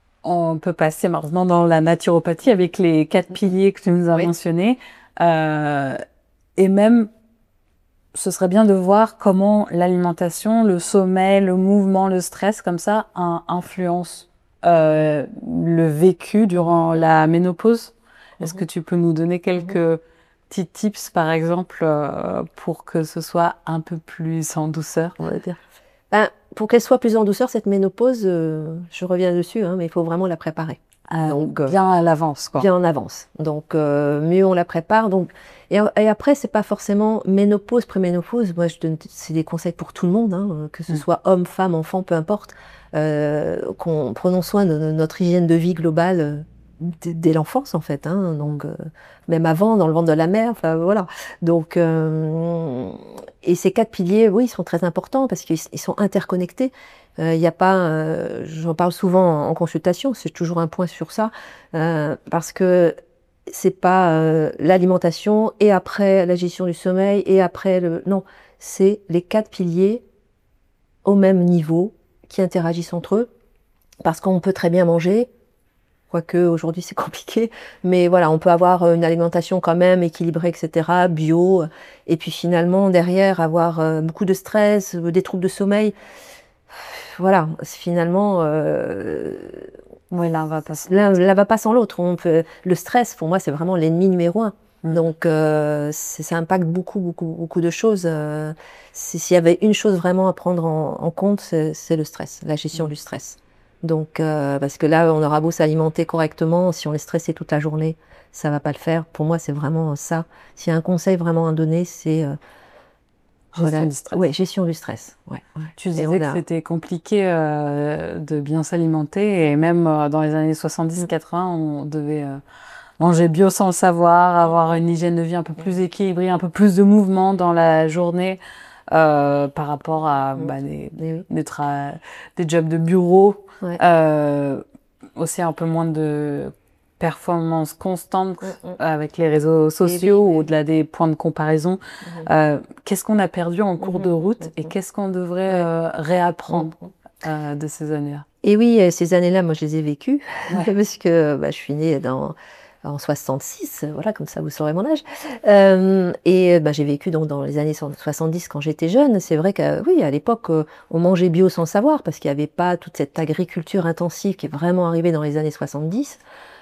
[SPEAKER 3] On peut passer maintenant dans la naturopathie avec les quatre piliers que tu nous as
[SPEAKER 1] Oui.
[SPEAKER 3] mentionnés. Euh, et même, ce serait bien de voir comment l'alimentation, le sommeil, le mouvement, le stress, comme ça, un- influence euh, le vécu durant la ménopause. Est-ce
[SPEAKER 1] Mhm.
[SPEAKER 3] que tu peux nous donner quelques petits tips, par exemple, euh, pour que ce soit un peu plus en douceur?
[SPEAKER 1] On va dire. Ben, pour qu'elle soit plus en douceur, cette ménopause, euh, je reviens dessus, hein, mais il faut vraiment la préparer.
[SPEAKER 3] Euh,
[SPEAKER 1] Donc, euh,
[SPEAKER 3] bien à l'avance, quoi.
[SPEAKER 1] bien en avance. Donc, euh, mieux on la prépare. Donc, et, et après, c'est pas forcément ménopause, préménopause. Moi, je donne, c'est des conseils pour tout le monde, hein, que ce
[SPEAKER 3] Mm.
[SPEAKER 1] soit homme, femme, enfant, peu importe. Euh, qu'on prenons soin de notre hygiène de vie globale euh, dès, dès l'enfance, en fait. Hein, donc, euh, même avant, dans le ventre de la mère. Enfin, voilà. Donc, euh, et ces quatre piliers, oui, ils sont très importants parce qu'ils ils sont interconnectés. Il euh, n'y a pas, euh, j'en parle souvent en, en consultation, c'est toujours un point sur ça, euh, parce que c'est pas euh, l'alimentation et après la gestion du sommeil et après le, non, c'est les quatre piliers au même niveau qui interagissent entre eux, parce qu'on peut très bien manger, quoique aujourd'hui c'est compliqué, mais voilà, on peut avoir une alimentation quand même équilibrée, et cetera, bio, et puis finalement derrière avoir euh, beaucoup de stress, des troubles de sommeil. Voilà, finalement, euh,
[SPEAKER 3] Oui, l'un va pas sans
[SPEAKER 1] l'un l'un va pas sans l'autre. On peut, le stress, pour moi, c'est vraiment l'ennemi numéro un.
[SPEAKER 3] Mm.
[SPEAKER 1] Donc, euh, c'est- ça impacte beaucoup, beaucoup, beaucoup de choses. Euh, si- s'il y avait une chose vraiment à prendre en, en compte, c'est c'est le stress, la gestion
[SPEAKER 3] Mm.
[SPEAKER 1] du stress. Donc, euh, parce que là, on aura beau s'alimenter correctement, si on est stressé toute la journée, ça va pas le faire. Pour moi, c'est vraiment ça. S'il y a un conseil vraiment à donner, c'est euh,
[SPEAKER 3] gestion
[SPEAKER 1] voilà,
[SPEAKER 3] du stress.
[SPEAKER 1] ouais, gestion du stress. Ouais, ouais.
[SPEAKER 3] Tu
[SPEAKER 1] Et
[SPEAKER 3] disais
[SPEAKER 1] on
[SPEAKER 3] que
[SPEAKER 1] a-
[SPEAKER 3] c'était compliqué euh, de bien s'alimenter et même euh, dans les années soixante-dix quatre-vingts, on devait euh, manger bio sans le savoir, avoir une hygiène de vie un peu plus équilibrée, un peu plus de mouvement dans la journée euh, par rapport à
[SPEAKER 1] Mm.
[SPEAKER 3] bah, des,
[SPEAKER 1] Mais oui.
[SPEAKER 3] des, tra- des jobs de bureau,
[SPEAKER 1] Ouais.
[SPEAKER 3] euh, aussi un peu moins de performance constante
[SPEAKER 1] Mm, mm.
[SPEAKER 3] avec les réseaux sociaux,
[SPEAKER 1] oui, oui.
[SPEAKER 3] au-delà des points de comparaison.
[SPEAKER 1] Mhm.
[SPEAKER 3] Euh, qu'est-ce qu'on a perdu en cours
[SPEAKER 1] Mhm.
[SPEAKER 3] de route et
[SPEAKER 1] Mhm.
[SPEAKER 3] qu'est-ce qu'on devrait
[SPEAKER 1] Ouais.
[SPEAKER 3] euh, réapprendre
[SPEAKER 1] Mhm.
[SPEAKER 3] euh, de ces années-là?
[SPEAKER 1] Et oui, euh, ces années-là, moi, je les ai vécues
[SPEAKER 3] Ouais.
[SPEAKER 1] parce que bah, je suis née dans, en soixante-six, euh, voilà, comme ça, vous saurez mon âge. Euh, et euh, bah, j'ai vécu donc dans les années soixante-dix quand j'étais jeune. C'est vrai qu'à oui, à l'époque, euh, on mangeait bio sans savoir parce qu'il n'y avait pas toute cette agriculture intensive qui est vraiment arrivée dans les années soixante-dix.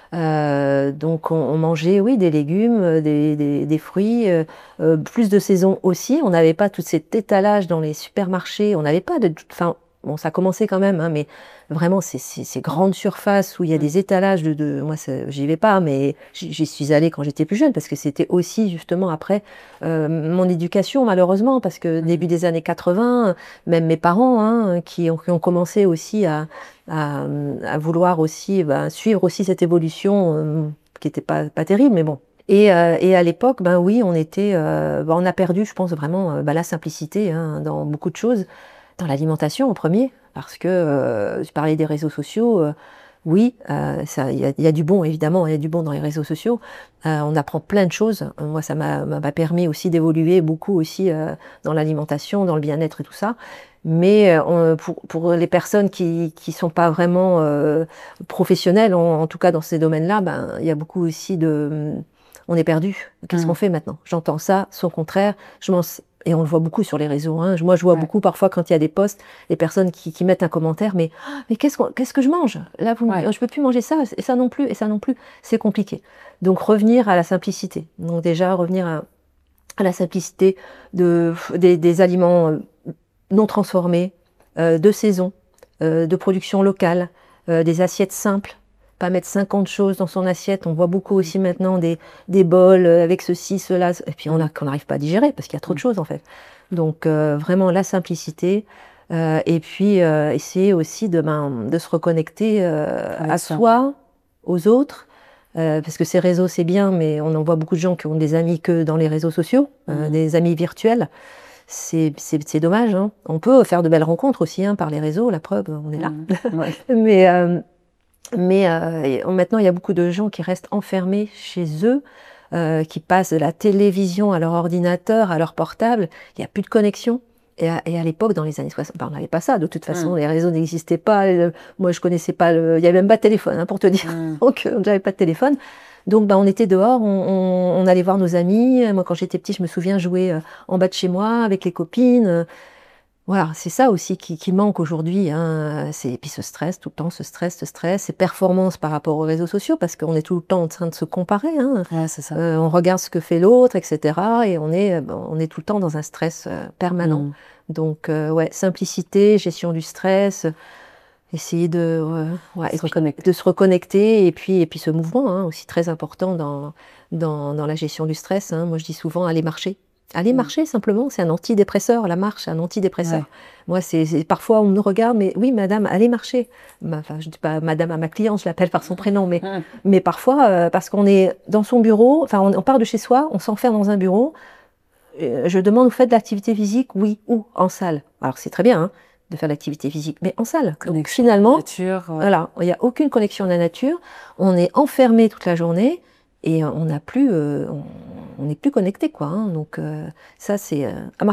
[SPEAKER 1] Euh, donc on, on mangeait, oui, des légumes, euh, des, des, des fruits, euh, euh, plus de saison aussi. On n'avait pas tout cet étalage dans les supermarchés. On n'avait pas de, enfin, bon, ça commençait quand même, hein, mais vraiment ces, ces, ces grandes surfaces où il y a
[SPEAKER 3] Mm.
[SPEAKER 1] des étalages de, de moi, ça- j'y vais pas, mais j'y j'y suis allée quand j'étais plus jeune parce que c'était aussi justement après euh, mon éducation malheureusement parce que
[SPEAKER 3] Mm.
[SPEAKER 1] début des années quatre-vingts, même mes parents hein, qui ont, qui ont commencé aussi à à, à vouloir aussi ben, suivre aussi cette évolution euh, qui n'était pas, pas terrible, mais bon. Et, euh, et à l'époque, ben oui, on était, euh, ben, on a perdu, je pense vraiment, euh, ben, la simplicité hein, dans beaucoup de choses, dans l'alimentation en premier, parce que euh, je parlais des réseaux sociaux. Euh, oui, euh, ça, il y, a- il y a du bon évidemment, il y a du bon dans les réseaux sociaux. Euh, on apprend plein de choses. Moi, ça m'a m'a permis aussi d'évoluer beaucoup aussi euh, dans l'alimentation, dans le bien-être et tout ça. Mais euh, on- pour, pour les personnes qui qui sont pas vraiment euh, professionnelles, en, en tout cas dans ces domaines-là, ben il y a beaucoup aussi de, on est perdu. Qu'est-ce
[SPEAKER 3] Mm.
[SPEAKER 1] qu'on fait maintenant? J'entends ça, son contraire. Je m'en et on le voit beaucoup sur les réseaux. Hein. Moi, je vois
[SPEAKER 3] Ouais.
[SPEAKER 1] beaucoup parfois quand il y a des posts, les personnes qui, qui mettent un commentaire, mais ah, mais qu'est-ce qu'on- qu'est-ce que je mange? Là, vous, me-
[SPEAKER 3] Ouais.
[SPEAKER 1] je peux plus manger ça et ça non plus et ça non plus. C'est compliqué. Donc revenir à la simplicité. Donc déjà revenir à, à la simplicité de des, des aliments euh, non transformés, euh, de saison, euh, de production locale, euh, des assiettes simples. Pas mettre cinquante choses dans son assiette. On voit beaucoup aussi maintenant des, des bols euh, avec ceci, cela, et puis on a- qu'on n'arrive pas à digérer parce qu'il y a trop de
[SPEAKER 3] Mm.
[SPEAKER 1] choses en fait. Donc euh, vraiment la simplicité. Euh, et puis euh, essayer aussi de, ben, de se reconnecter euh,
[SPEAKER 3] Avec
[SPEAKER 1] à
[SPEAKER 3] ça.
[SPEAKER 1] soi, aux autres. Euh, parce que ces réseaux, c'est bien, mais on en voit beaucoup de gens qui ont des amis que dans les réseaux sociaux, euh,
[SPEAKER 3] Mhm.
[SPEAKER 1] des amis virtuels. C'est c'est- c'est dommage. Hein. On peut faire de belles rencontres aussi hein, par les réseaux, la preuve, on est là.
[SPEAKER 3] Mm. Ouais.
[SPEAKER 1] Mais, euh, mais euh, maintenant, il y a beaucoup de gens qui restent enfermés chez eux, euh, qui passent de la télévision à leur ordinateur, à leur portable. Il n'y a plus de connexion. Et à, et à l'époque, dans les années soixante, ben, on n'avait pas ça. De toute façon,
[SPEAKER 3] Mm.
[SPEAKER 1] les réseaux n'existaient pas. Euh, Moi, je connaissais pas le... Il n'y avait même pas de téléphone, hein, pour te dire.
[SPEAKER 3] Mm.
[SPEAKER 1] Donc, euh, j'avais pas de téléphone. Donc, ben, on était dehors, on, on- on allait voir nos amis. Moi, quand j'étais petite, je me souviens jouer euh, en bas de chez moi avec les copines. Euh, Voilà, c'est ça aussi qui, qui manque aujourd'hui. Hein. C'est, et puis ce stress, tout le temps, ce stress, ce stress, ces performances par rapport aux réseaux sociaux, parce qu'on est tout le temps en train de se comparer. Hein.
[SPEAKER 3] Ouais, c'est ça.
[SPEAKER 1] Euh, on regarde ce que fait l'autre, et cetera. Et on est, bon, on est tout le temps dans un stress euh, permanent.
[SPEAKER 3] Mm.
[SPEAKER 1] Donc, euh, ouais, simplicité, gestion du stress, essayer de, euh, ouais,
[SPEAKER 3] Se
[SPEAKER 1] et puis
[SPEAKER 3] reconnecter.
[SPEAKER 1] de se reconnecter, et puis, et puis ce mouvement, hein, aussi très important dans, dans, dans la gestion du stress. Hein. Moi, je dis souvent, aller marcher. Aller
[SPEAKER 3] Mm.
[SPEAKER 1] marcher, simplement, c'est un antidépresseur. La marche, c'est un antidépresseur.
[SPEAKER 3] Ouais.
[SPEAKER 1] Moi, c'est c'est- parfois, on me regarde, mais oui, madame, allez marcher. Ma- Enfin, je dis pas madame à ma cliente, je l'appelle par son prénom, mais,
[SPEAKER 3] Mm.
[SPEAKER 1] mais parfois, euh, parce qu'on est dans son bureau, enfin, on, on part de chez soi, on s'enferme dans un bureau. Euh, je demande, vous faites de l'activité physique? Oui, où? En salle. Alors, c'est très bien hein, de faire de l'activité physique, mais en salle. Donc,
[SPEAKER 3] Connexion
[SPEAKER 1] finalement,
[SPEAKER 3] nature. Ouais.
[SPEAKER 1] voilà, il n'y a aucune connexion à la nature. On est enfermé toute la journée et on n'a plus, euh, on on n'est plus connecté, quoi. Hein. Donc, euh, ça, c'est euh, à marcher.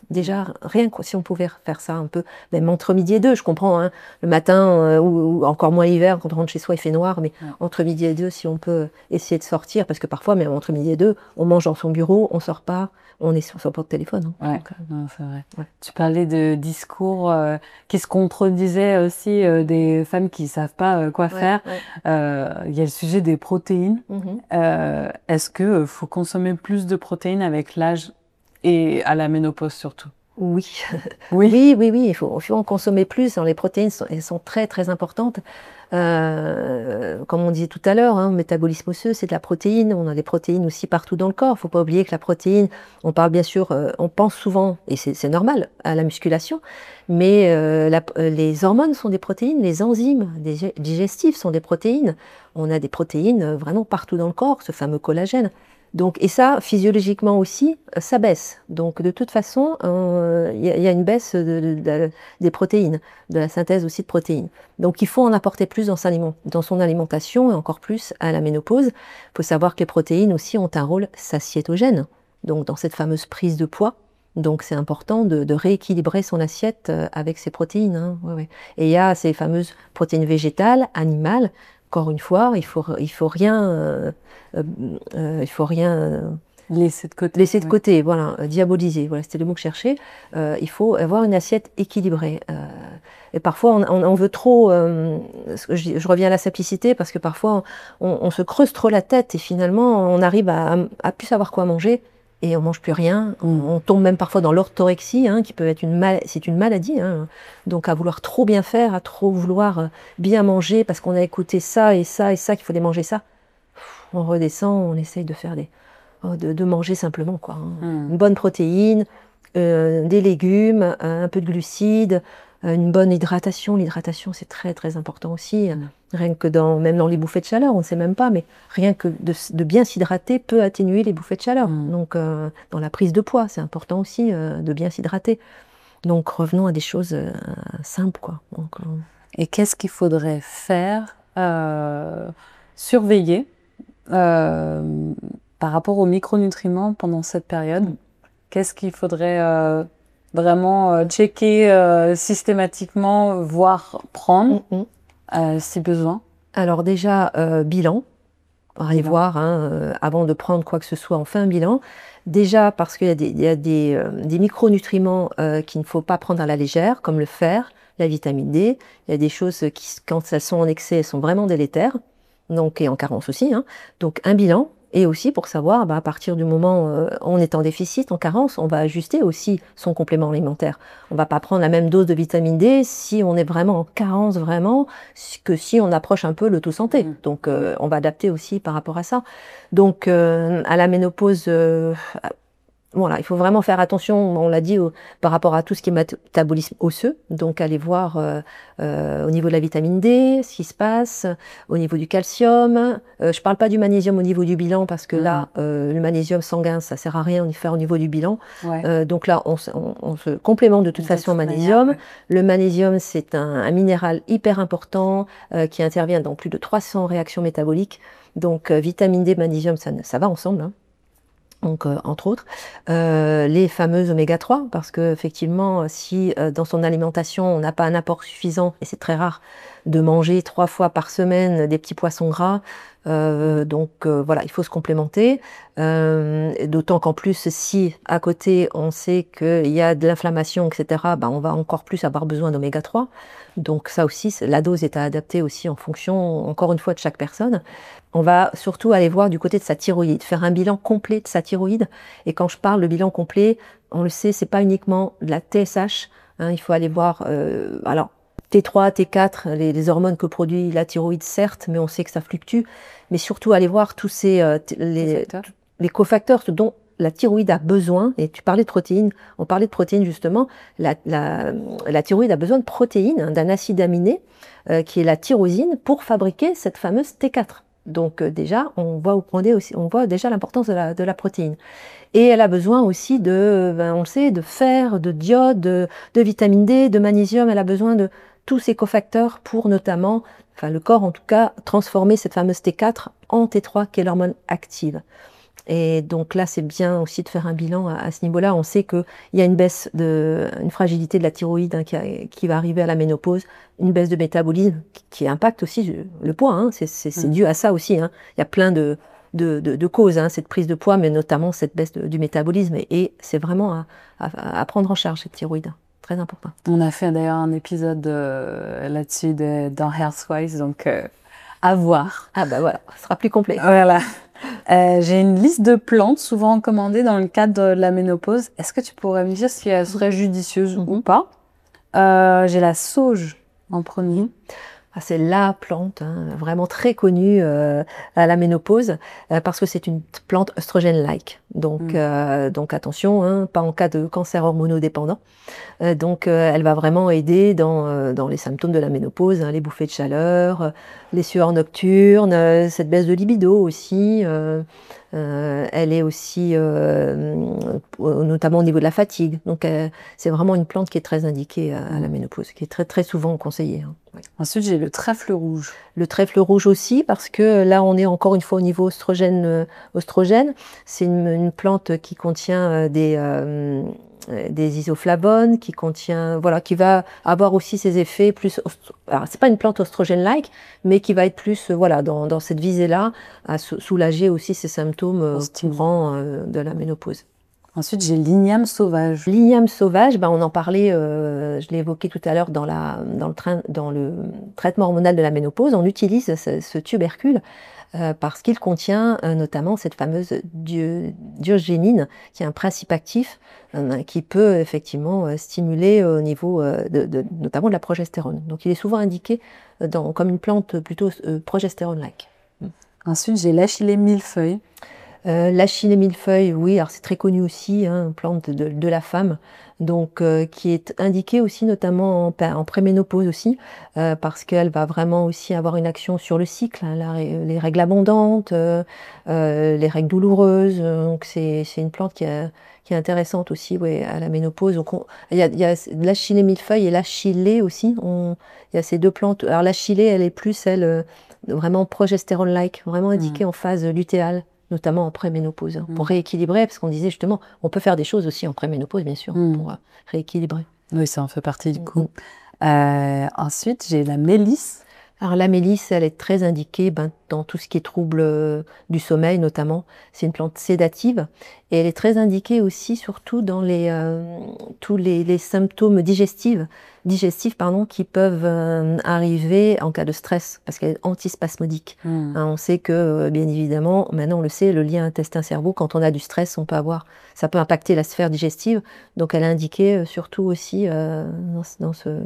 [SPEAKER 1] Déjà, rien que si on pouvait faire ça un peu, même entre midi et deux, je comprends, hein, le matin, euh, ou, ou encore moins l'hiver, quand on rentre chez soi, il fait noir, mais ouais. entre midi et deux, si on peut essayer de sortir, parce que parfois, même entre midi et deux, on mange dans son bureau, on sort pas, on est sur son porte-téléphone. Hein,
[SPEAKER 3] ouais, donc, euh, non, c'est vrai. Ouais. Tu parlais de discours euh, qui se contredisaient aussi, euh, des femmes qui savent pas euh, quoi ouais, faire. Il ouais. euh, y a le sujet des protéines. Mm-hmm. euh, est-ce que euh, faut consommer plus de protéines avec l'âge et à la ménopause surtout?
[SPEAKER 1] Oui. oui, oui, oui, oui, il faut, il faut en consommer plus. Alors, les protéines, sont, elles sont très, très importantes. Euh, comme on disait tout à l'heure, hein, le métabolisme osseux, c'est de la protéine. On a des protéines aussi partout dans le corps. Il ne faut pas oublier que la protéine, on parle bien sûr, euh, on pense souvent, et c'est, c'est normal, à la musculation, mais euh, la, les hormones sont des protéines, les enzymes digestifs sont des protéines. On a des protéines vraiment partout dans le corps, ce fameux collagène. Donc, et ça, physiologiquement aussi, ça baisse. Donc, de toute façon, il euh, y, y a une baisse de, de, de, des protéines, de la synthèse aussi de protéines. Donc, il faut en apporter plus dans, sa, dans son alimentation et encore plus à la ménopause. Il faut savoir que les protéines aussi ont un rôle satiétogène, donc dans cette fameuse prise de poids. Donc, c'est important de, de rééquilibrer son assiette avec ces protéines. Hein. Ouais, ouais. Et il y a ces fameuses protéines végétales, animales. Encore une fois, il faut, il faut rien, euh, euh, il faut rien euh,
[SPEAKER 3] laisser de côté.
[SPEAKER 1] Laisser de oui. côté, voilà, euh, diaboliser. Voilà, c'était le mot que je cherchais. Euh, il faut avoir une assiette équilibrée. Euh, et parfois, on, on, on veut trop. Euh, je, je reviens à la simplicité parce que parfois, on, on se creuse trop la tête et finalement, on arrive à, à, à plus savoir quoi manger. Et on mange plus rien, on, on tombe même parfois dans l'orthorexie, hein, qui peut être une mal, c'est une maladie. Hein. Donc à vouloir trop bien faire, à trop vouloir bien manger parce qu'on a écouté ça et ça et ça qu'il fallait manger ça. On redescend, on essaye de faire des, de, de manger simplement quoi. Hein. Mm. Une bonne protéine, euh, des légumes, un peu de glucides, une bonne hydratation. L'hydratation c'est très très important aussi. Mm. Rien que dans, même dans les bouffées de chaleur, on ne sait même pas, mais rien que de, de bien s'hydrater peut atténuer les bouffées de chaleur. Mmh. Donc, euh, dans la prise de poids, c'est important aussi euh, de bien s'hydrater. Donc, revenons à des choses euh, simples, quoi. Donc, euh...
[SPEAKER 3] Et qu'est-ce qu'il faudrait faire, euh, surveiller euh, par rapport aux micronutriments pendant cette période? Mmh. Qu'est-ce qu'il faudrait euh, vraiment euh, checker euh, systématiquement, voire prendre mmh. Euh, si besoin?
[SPEAKER 1] Alors déjà, euh, bilan. Aller bilan. voir, hein, euh, avant de prendre quoi que ce soit, on fait un bilan. Déjà parce qu'il y a des, il y a des, euh, des micronutriments euh, qu'il ne faut pas prendre à la légère, comme le fer, la vitamine D. Il y a des choses qui, quand elles sont en excès, elles sont vraiment délétères. Donc, et en carence aussi. Hein. Donc un bilan. Et aussi pour savoir, bah, à partir du moment où euh, on est en déficit, en carence, on va ajuster aussi son complément alimentaire. On ne va pas prendre la même dose de vitamine D si on est vraiment en carence, vraiment, que si on approche un peu le taux santé. Mmh. Donc, euh, on va adapter aussi par rapport à ça. Donc, euh, à la ménopause, euh, voilà, il faut vraiment faire attention, on l'a dit, au, par rapport à tout ce qui est métabolisme osseux. Donc, aller voir euh, euh, au niveau de la vitamine D, ce qui se passe, au niveau du calcium. Euh, je ne parle pas du magnésium au niveau du bilan, parce que mmh. là, euh, le magnésium sanguin, ça ne sert à rien de faire au niveau du bilan. Ouais. Euh, donc là, on, on, on se complémente de toute de façon au magnésium. Manière, ouais. Le magnésium, c'est un, un minéral hyper important euh, qui intervient dans plus de trois cents réactions métaboliques. Donc, euh, vitamine D, magnésium, ça, ça va ensemble, hein. Donc, euh, entre autres, euh, les fameuses oméga trois, parce que effectivement, si euh, dans son alimentation, on n'a pas un apport suffisant, et c'est très rare, de manger trois fois par semaine des petits poissons gras, euh, donc euh, voilà, il faut se complémenter, euh, d'autant qu'en plus, si à côté, on sait qu'il y a de l'inflammation, et cetera, bah, on va encore plus avoir besoin d'oméga trois. Donc ça aussi, la dose est à adapter aussi en fonction, encore une fois, de chaque personne. On va surtout aller voir du côté de sa thyroïde, faire un bilan complet de sa thyroïde. Et quand je parle de bilan complet, on le sait, c'est pas uniquement de la T S H. Hein, il faut aller voir, euh, alors T trois, T quatre, les, les hormones que produit la thyroïde, certes, mais on sait que ça fluctue. Mais surtout aller voir tous ces euh, les, les cofacteurs, ce dont la thyroïde a besoin, et tu parlais de protéines, on parlait de protéines justement, la, la, la thyroïde a besoin de protéines, hein, d'un acide aminé, euh, qui est la tyrosine, pour fabriquer cette fameuse T quatre. Donc euh, déjà, on voit, on, aussi, on voit déjà l'importance de la, de la protéine. Et elle a besoin aussi de, ben, on le sait, de fer, de iode, de, de vitamine D, de magnésium, elle a besoin de tous ces cofacteurs pour notamment, enfin le corps en tout cas, transformer cette fameuse T quatre en T trois, qui est l'hormone active. Et donc là, c'est bien aussi de faire un bilan à, à ce niveau-là. On sait qu'il y a une baisse, de, une fragilité de la thyroïde hein, qui, a, qui va arriver à la ménopause, une baisse de métabolisme qui, qui impacte aussi le poids. Hein. C'est, c'est, c'est mmh. dû à ça aussi. Hein. Il y a plein de, de, de, de causes, hein, cette prise de poids, mais notamment cette baisse de, du métabolisme. Et, et c'est vraiment à, à, à prendre en charge, cette thyroïde. Très important.
[SPEAKER 3] On a fait d'ailleurs un épisode euh, là-dessus de, dans Healthwise, donc euh, à voir.
[SPEAKER 1] Ah bah voilà, ce sera plus complet.
[SPEAKER 3] Voilà. Euh, j'ai une liste de plantes souvent recommandées dans le cadre de la ménopause. Est-ce que tu pourrais me dire si elles seraient judicieuses mm-hmm. ou pas? euh, J'ai la sauge en premier.
[SPEAKER 1] Ah, c'est la plante hein, vraiment très connue euh, à la ménopause euh, parce que c'est une plante œstrogène-like. Donc, mm. euh, donc attention, hein, pas en cas de cancer hormonodépendant. Euh, donc euh, elle va vraiment aider dans, euh, dans les symptômes de la ménopause, hein, les bouffées de chaleur, euh, les sueurs nocturnes, euh, cette baisse de libido aussi. Euh, euh, elle est aussi euh, notamment au niveau de la fatigue. Donc euh, c'est vraiment une plante qui est très indiquée à, à la ménopause, qui est très, très souvent conseillée. Hein.
[SPEAKER 3] Oui. Ensuite, j'ai le trèfle rouge.
[SPEAKER 1] Le trèfle rouge aussi, parce que là, on est encore une fois au niveau oestrogène. Euh, oestrogène. C'est une, une plante qui contient euh, des, euh, des isoflavones, qui contient, voilà, qui va avoir aussi ses effets plus. Alors, c'est pas une plante oestrogène-like, mais qui va être plus, euh, voilà, dans, dans cette visée-là, à soulager aussi ces symptômes euh, courants euh, de la ménopause.
[SPEAKER 3] Ensuite, j'ai l'igname sauvage.
[SPEAKER 1] L'igname sauvage, ben on en parlait, euh, je l'ai évoqué tout à l'heure dans, la, dans, le train, dans le traitement hormonal de la ménopause. On utilise ce, ce tubercule euh, parce qu'il contient euh, notamment cette fameuse diogénine, qui est un principe actif euh, qui peut effectivement euh, stimuler au niveau euh, de, de, notamment de la progestérone. Donc il est souvent indiqué dans, comme une plante plutôt euh, progestérone-like.
[SPEAKER 3] Ensuite, j'ai l'achillée millefeuille.
[SPEAKER 1] Euh, l'achillée millefeuille, oui, alors c'est très connu aussi, hein, plante de, de la femme, donc euh, qui est indiquée aussi notamment en, en préménopause aussi, euh, parce qu'elle va vraiment aussi avoir une action sur le cycle, hein, la, les règles abondantes, euh, euh, les règles douloureuses, donc c'est, c'est une plante qui, a, qui est intéressante aussi, ouais, à la ménopause. Donc il y a, y a l'achillée millefeuille et l'achillée aussi, il y a ces deux plantes. Alors l'achillée, elle est plus, elle, vraiment progestérone-like, vraiment indiquée mmh. en phase lutéale, notamment en préménopause, hein, mmh. pour rééquilibrer, parce qu'on disait justement, on peut faire des choses aussi en préménopause, bien sûr, mmh. pour euh, rééquilibrer.
[SPEAKER 3] Oui, ça en fait partie du coup. Mmh. Euh, ensuite, j'ai la mélisse.
[SPEAKER 1] Alors la mélisse, elle est très indiquée ben, dans tout ce qui est troubles euh, du sommeil notamment. C'est une plante sédative et elle est très indiquée aussi surtout dans les, euh, tous les, les symptômes digestifs, digestifs pardon, qui peuvent euh, arriver en cas de stress parce qu'elle est antispasmodique. Mmh. Hein, on sait que euh, bien évidemment, maintenant on le sait, le lien intestin-cerveau, quand on a du stress, on peut avoir, ça peut impacter la sphère digestive. Donc elle est indiquée euh, surtout aussi euh, dans, dans ce...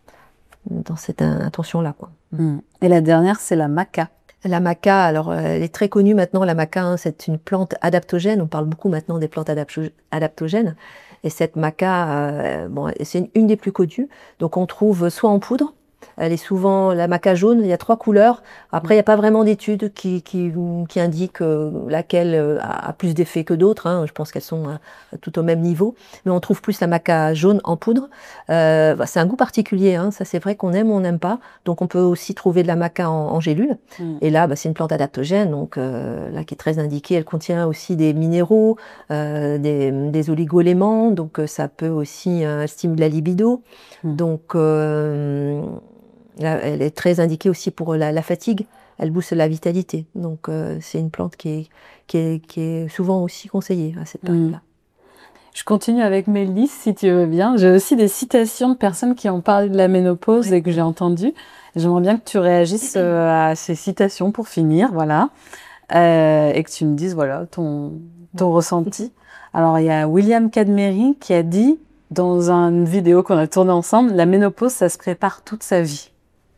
[SPEAKER 1] dans cette intention-là, quoi.
[SPEAKER 3] Mmh. Et la dernière, c'est la maca.
[SPEAKER 1] La maca, alors elle est très connue maintenant, la maca, hein, c'est une plante adaptogène. On parle beaucoup maintenant des plantes adaptogènes. Et cette maca, euh, bon, c'est une, une des plus connues. Donc on trouve soit en poudre, elle est souvent la maca jaune, il y a trois couleurs. Après, il n'y a pas vraiment d'études qui, qui, qui indiquent laquelle a plus d'effet que d'autres. Hein. Je pense qu'elles sont tout au même niveau. Mais on trouve plus la maca jaune en poudre. Euh, c'est un goût particulier. Hein. Ça, c'est vrai qu'on aime ou on n'aime pas. Donc, on peut aussi trouver de la maca en, en gélule. Mm. Et là, bah, c'est une plante adaptogène, donc euh, là qui est très indiquée. Elle contient aussi des minéraux, euh, des, des oligo-éléments. Donc, ça peut aussi euh, stimuler la libido. Mm. Donc, euh, elle est très indiquée aussi pour la, la fatigue, elle booste la vitalité. Donc euh, c'est une plante qui est, qui, est, qui est souvent aussi conseillée à cette période-là.
[SPEAKER 3] Je continue avec mes listes si tu veux bien. J'ai aussi des citations de personnes qui ont parlé de la ménopause oui. et que j'ai entendues. J'aimerais bien que tu réagisses euh, à ces citations pour finir, voilà, euh, et que tu me dises voilà ton, ton ressenti. Alors il y a William Cadmery qui a dit dans une vidéo qu'on a tournée ensemble, la ménopause ça se prépare toute sa vie.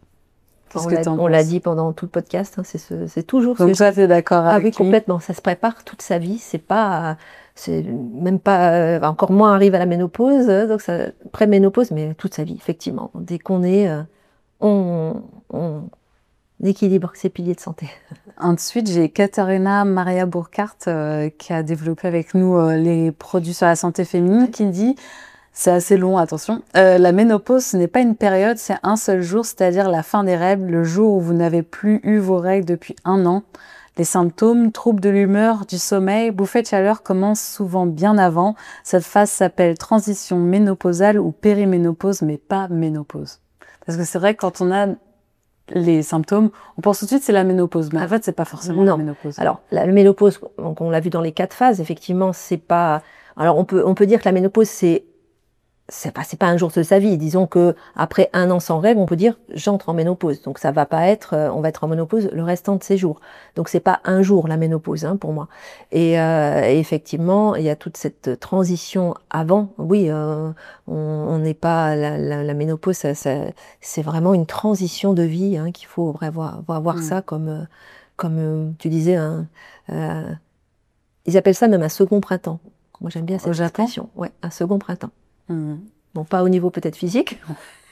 [SPEAKER 1] On l'a, on l'a dit pendant tout le podcast, hein, c'est, ce, c'est toujours
[SPEAKER 3] Donc
[SPEAKER 1] ce
[SPEAKER 3] toi, tu es d'accord avec
[SPEAKER 1] ah, oui,
[SPEAKER 3] lui
[SPEAKER 1] complètement. Ça se prépare toute sa vie. C'est pas, c'est même pas, euh, encore moins arrive à la ménopause, euh, donc ça, pré-ménopause, mais toute sa vie, effectivement. Dès qu'on est, euh, on, on équilibre ses piliers de santé.
[SPEAKER 3] Ensuite, j'ai Katharina Maria Burkhardt euh, qui a développé avec nous euh, les produits sur la santé féminine, qui dit... C'est assez long, attention. Euh, la ménopause, ce n'est pas une période, c'est un seul jour, c'est-à-dire la fin des règles, le jour où vous n'avez plus eu vos règles depuis un an. Les symptômes, troubles de l'humeur, du sommeil, bouffées de chaleur commencent souvent bien avant. Cette phase s'appelle transition ménopausale ou périménopause, mais pas ménopause. Parce que c'est vrai que quand on a les symptômes, on pense tout de suite c'est la ménopause, mais en fait c'est pas forcément
[SPEAKER 1] non.
[SPEAKER 3] la ménopause.
[SPEAKER 1] Alors la ménopause, donc on l'a vu dans les quatre phases, effectivement, c'est pas. Alors on peut on peut dire que la ménopause c'est c'est pas c'est pas un jour de sa vie. Disons que après un an sans règles, on peut dire j'entre en ménopause. Donc ça va pas être, euh, on va être en ménopause le restant de ses jours. Donc c'est pas un jour la ménopause hein, pour moi. Et, euh, et effectivement, il y a toute cette transition avant. Oui, euh, on n'est pas la, la, la ménopause, ça, ça, c'est vraiment une transition de vie hein, qu'il faut voir voir, voir mmh. ça comme comme euh, tu disais. Hein, euh, ils appellent ça même un second printemps. Moi j'aime bien cette expression. Ouais, un second printemps. Mmh. Bon, pas au niveau peut-être physique,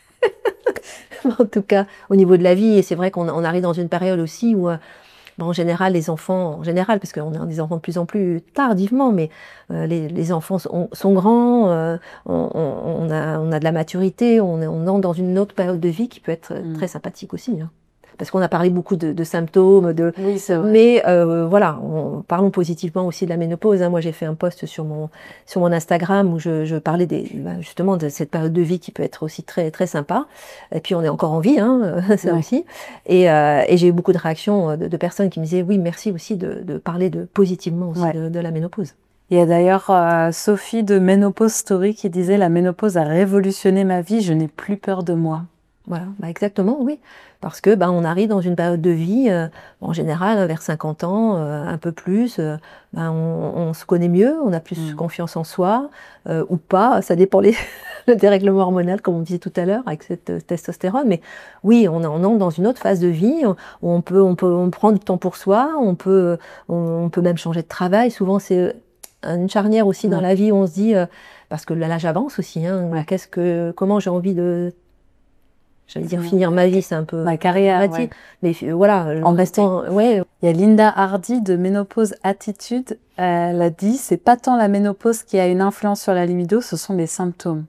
[SPEAKER 1] mais en tout cas au niveau de la vie. Et c'est vrai qu'on on arrive dans une période aussi où, euh, bon, en général, les enfants, en général, parce qu'on a des enfants de plus en plus tardivement, mais euh, les, les enfants sont, sont grands, euh, on, on, a, on a de la maturité, on, on entre dans une autre période de vie qui peut être mmh. très sympathique aussi. Hein. Parce qu'on a parlé beaucoup de, de symptômes, de...
[SPEAKER 3] Oui, c'est vrai.
[SPEAKER 1] Mais euh, voilà, on, parlons positivement aussi de la ménopause. Hein. Moi, j'ai fait un post sur mon, sur mon Instagram où je, je parlais des, ben, justement de cette période de vie qui peut être aussi très, très sympa. Et puis, on est encore en vie, hein, ça ouais. aussi. Et, euh, et j'ai eu beaucoup de réactions de, de personnes qui me disaient « Oui, merci aussi de, de parler de, positivement aussi ouais. de, de la ménopause ».
[SPEAKER 3] Il y a d'ailleurs euh, Sophie de Ménopause Story qui disait « La ménopause a révolutionné ma vie, je n'ai plus peur de moi ».
[SPEAKER 1] Voilà, bah exactement, oui. Parce que bah, on arrive dans une période de vie, euh, en général, vers cinquante ans, euh, un peu plus, euh, bah, on, on se connaît mieux, on a plus mmh. confiance en soi, euh, ou pas, ça dépend les le dérèglement hormonal, comme on disait tout à l'heure, avec cette euh, testostérone. Mais oui, on, on entre dans une autre phase de vie, où on peut, on peut on prend du temps pour soi, on peut, on, on peut même changer de travail. Souvent, c'est une charnière aussi mmh. dans la vie où on se dit, euh, parce que l'âge avance aussi, hein, ouais. qu'est-ce que, comment j'ai envie de... J'allais dire finir ma vie, c'est un peu...
[SPEAKER 3] Ma carrière, ouais.
[SPEAKER 1] Mais euh, voilà, en restant... Ouais.
[SPEAKER 3] Il y a Linda Hardy de Ménopause Attitude. Elle a dit, c'est pas tant la ménopause qui a une influence sur la libido, ce sont les symptômes.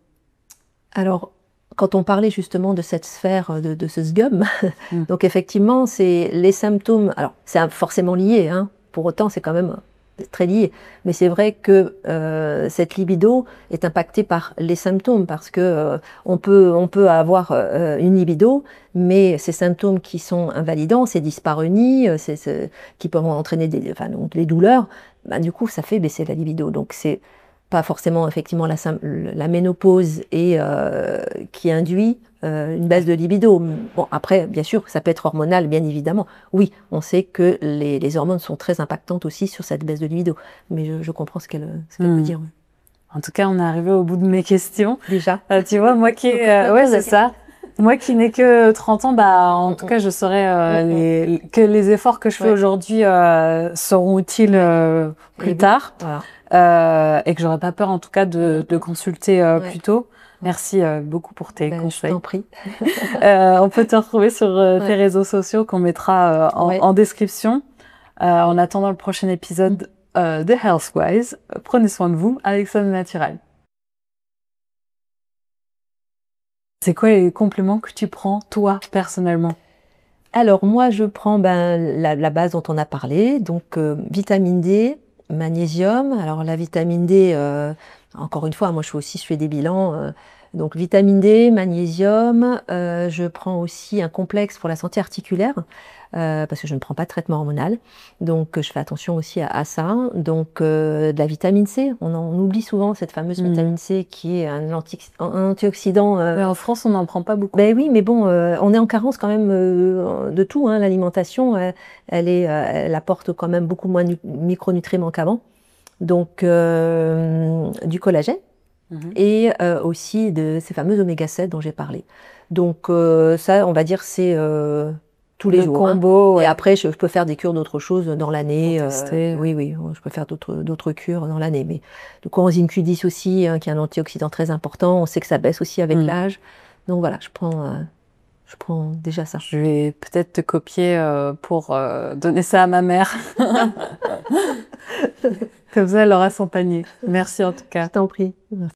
[SPEAKER 1] Alors, quand on parlait justement de cette sphère, de, de ce sgum, mm. donc effectivement, c'est les symptômes... Alors, c'est forcément lié, hein. Pour autant, c'est quand même... très lié, mais c'est vrai que euh, cette libido est impactée par les symptômes parce que euh, on peut on peut avoir euh, une libido, mais ces symptômes qui sont invalidants, ces dyspareunies, c'est, c'est, qui peuvent entraîner des, enfin, donc les douleurs, bah, du coup ça fait baisser la libido. Donc c'est pas forcément effectivement la, la ménopause et euh, qui induit euh, une baisse de libido. Bon, après, bien sûr, ça peut être hormonal, bien évidemment. Oui, on sait que les, les hormones sont très impactantes aussi sur cette baisse de libido. Mais je, je comprends ce qu'elle, ce qu'elle mmh. veut dire.
[SPEAKER 3] En tout cas, on est arrivé au bout de mes questions.
[SPEAKER 1] Déjà.
[SPEAKER 3] Euh, tu vois, moi qui... Euh, ouais, c'est ça. Moi qui n'ai que trente ans, bah, en tout cas, je saurais euh, les, que les efforts que je fais ouais. aujourd'hui euh, seront utiles euh, plus tard. Voilà. Euh, et que j'aurais pas peur en tout cas de, de consulter euh, ouais. plus tôt. Merci euh, beaucoup pour tes ben, conseils.
[SPEAKER 1] Je t'en prie.
[SPEAKER 3] euh, on peut te retrouver sur euh, ouais. tes réseaux sociaux qu'on mettra euh, en, ouais. en description. Euh, en attendant le prochain épisode euh, de Healthwise, prenez soin de vous avec Somme Naturelle. C'est quoi les compléments que tu prends toi personnellement?
[SPEAKER 1] Alors moi je prends ben, la, la base dont on a parlé, donc euh, vitamine D, magnésium. Alors la vitamine D, euh, encore une fois, moi je fais aussi je fais des bilans. Euh, donc vitamine D, magnésium. Euh, je prends aussi un complexe pour la santé articulaire euh, parce que je ne prends pas de traitement hormonal. Donc je fais attention aussi à, à ça. Donc euh, de la vitamine C. On, en, on oublie souvent cette fameuse mmh. vitamine C qui est un, anti, un antioxydant. Euh,
[SPEAKER 3] mais en France, on n'en prend pas beaucoup.
[SPEAKER 1] Ben oui, mais bon, euh, on est en carence quand même euh, de tout. Hein, l'alimentation, elle, elle, est, euh, elle apporte quand même beaucoup moins de micronutriments qu'avant. Donc euh, du collagène. Mmh. Et euh, aussi de ces fameux oméga sept dont j'ai parlé. Donc euh, ça, on va dire, c'est euh, tous les
[SPEAKER 3] le
[SPEAKER 1] jours.
[SPEAKER 3] Combo,
[SPEAKER 1] hein.
[SPEAKER 3] ouais.
[SPEAKER 1] Et après, je, je peux faire des cures d'autres choses dans l'année.
[SPEAKER 3] Euh,
[SPEAKER 1] oui, oui, je peux faire d'autres, d'autres cures dans l'année. Mais le coenzyme Q dix aussi, hein, qui est un antioxydant très important. On sait que ça baisse aussi avec mmh. l'âge. Donc voilà, je prends, euh, je prends déjà ça.
[SPEAKER 3] Je vais peut-être te copier euh, pour euh, donner ça à ma mère. Comme ça, elle aura son panier. Merci en tout cas.
[SPEAKER 1] Je t'en prie. Merci.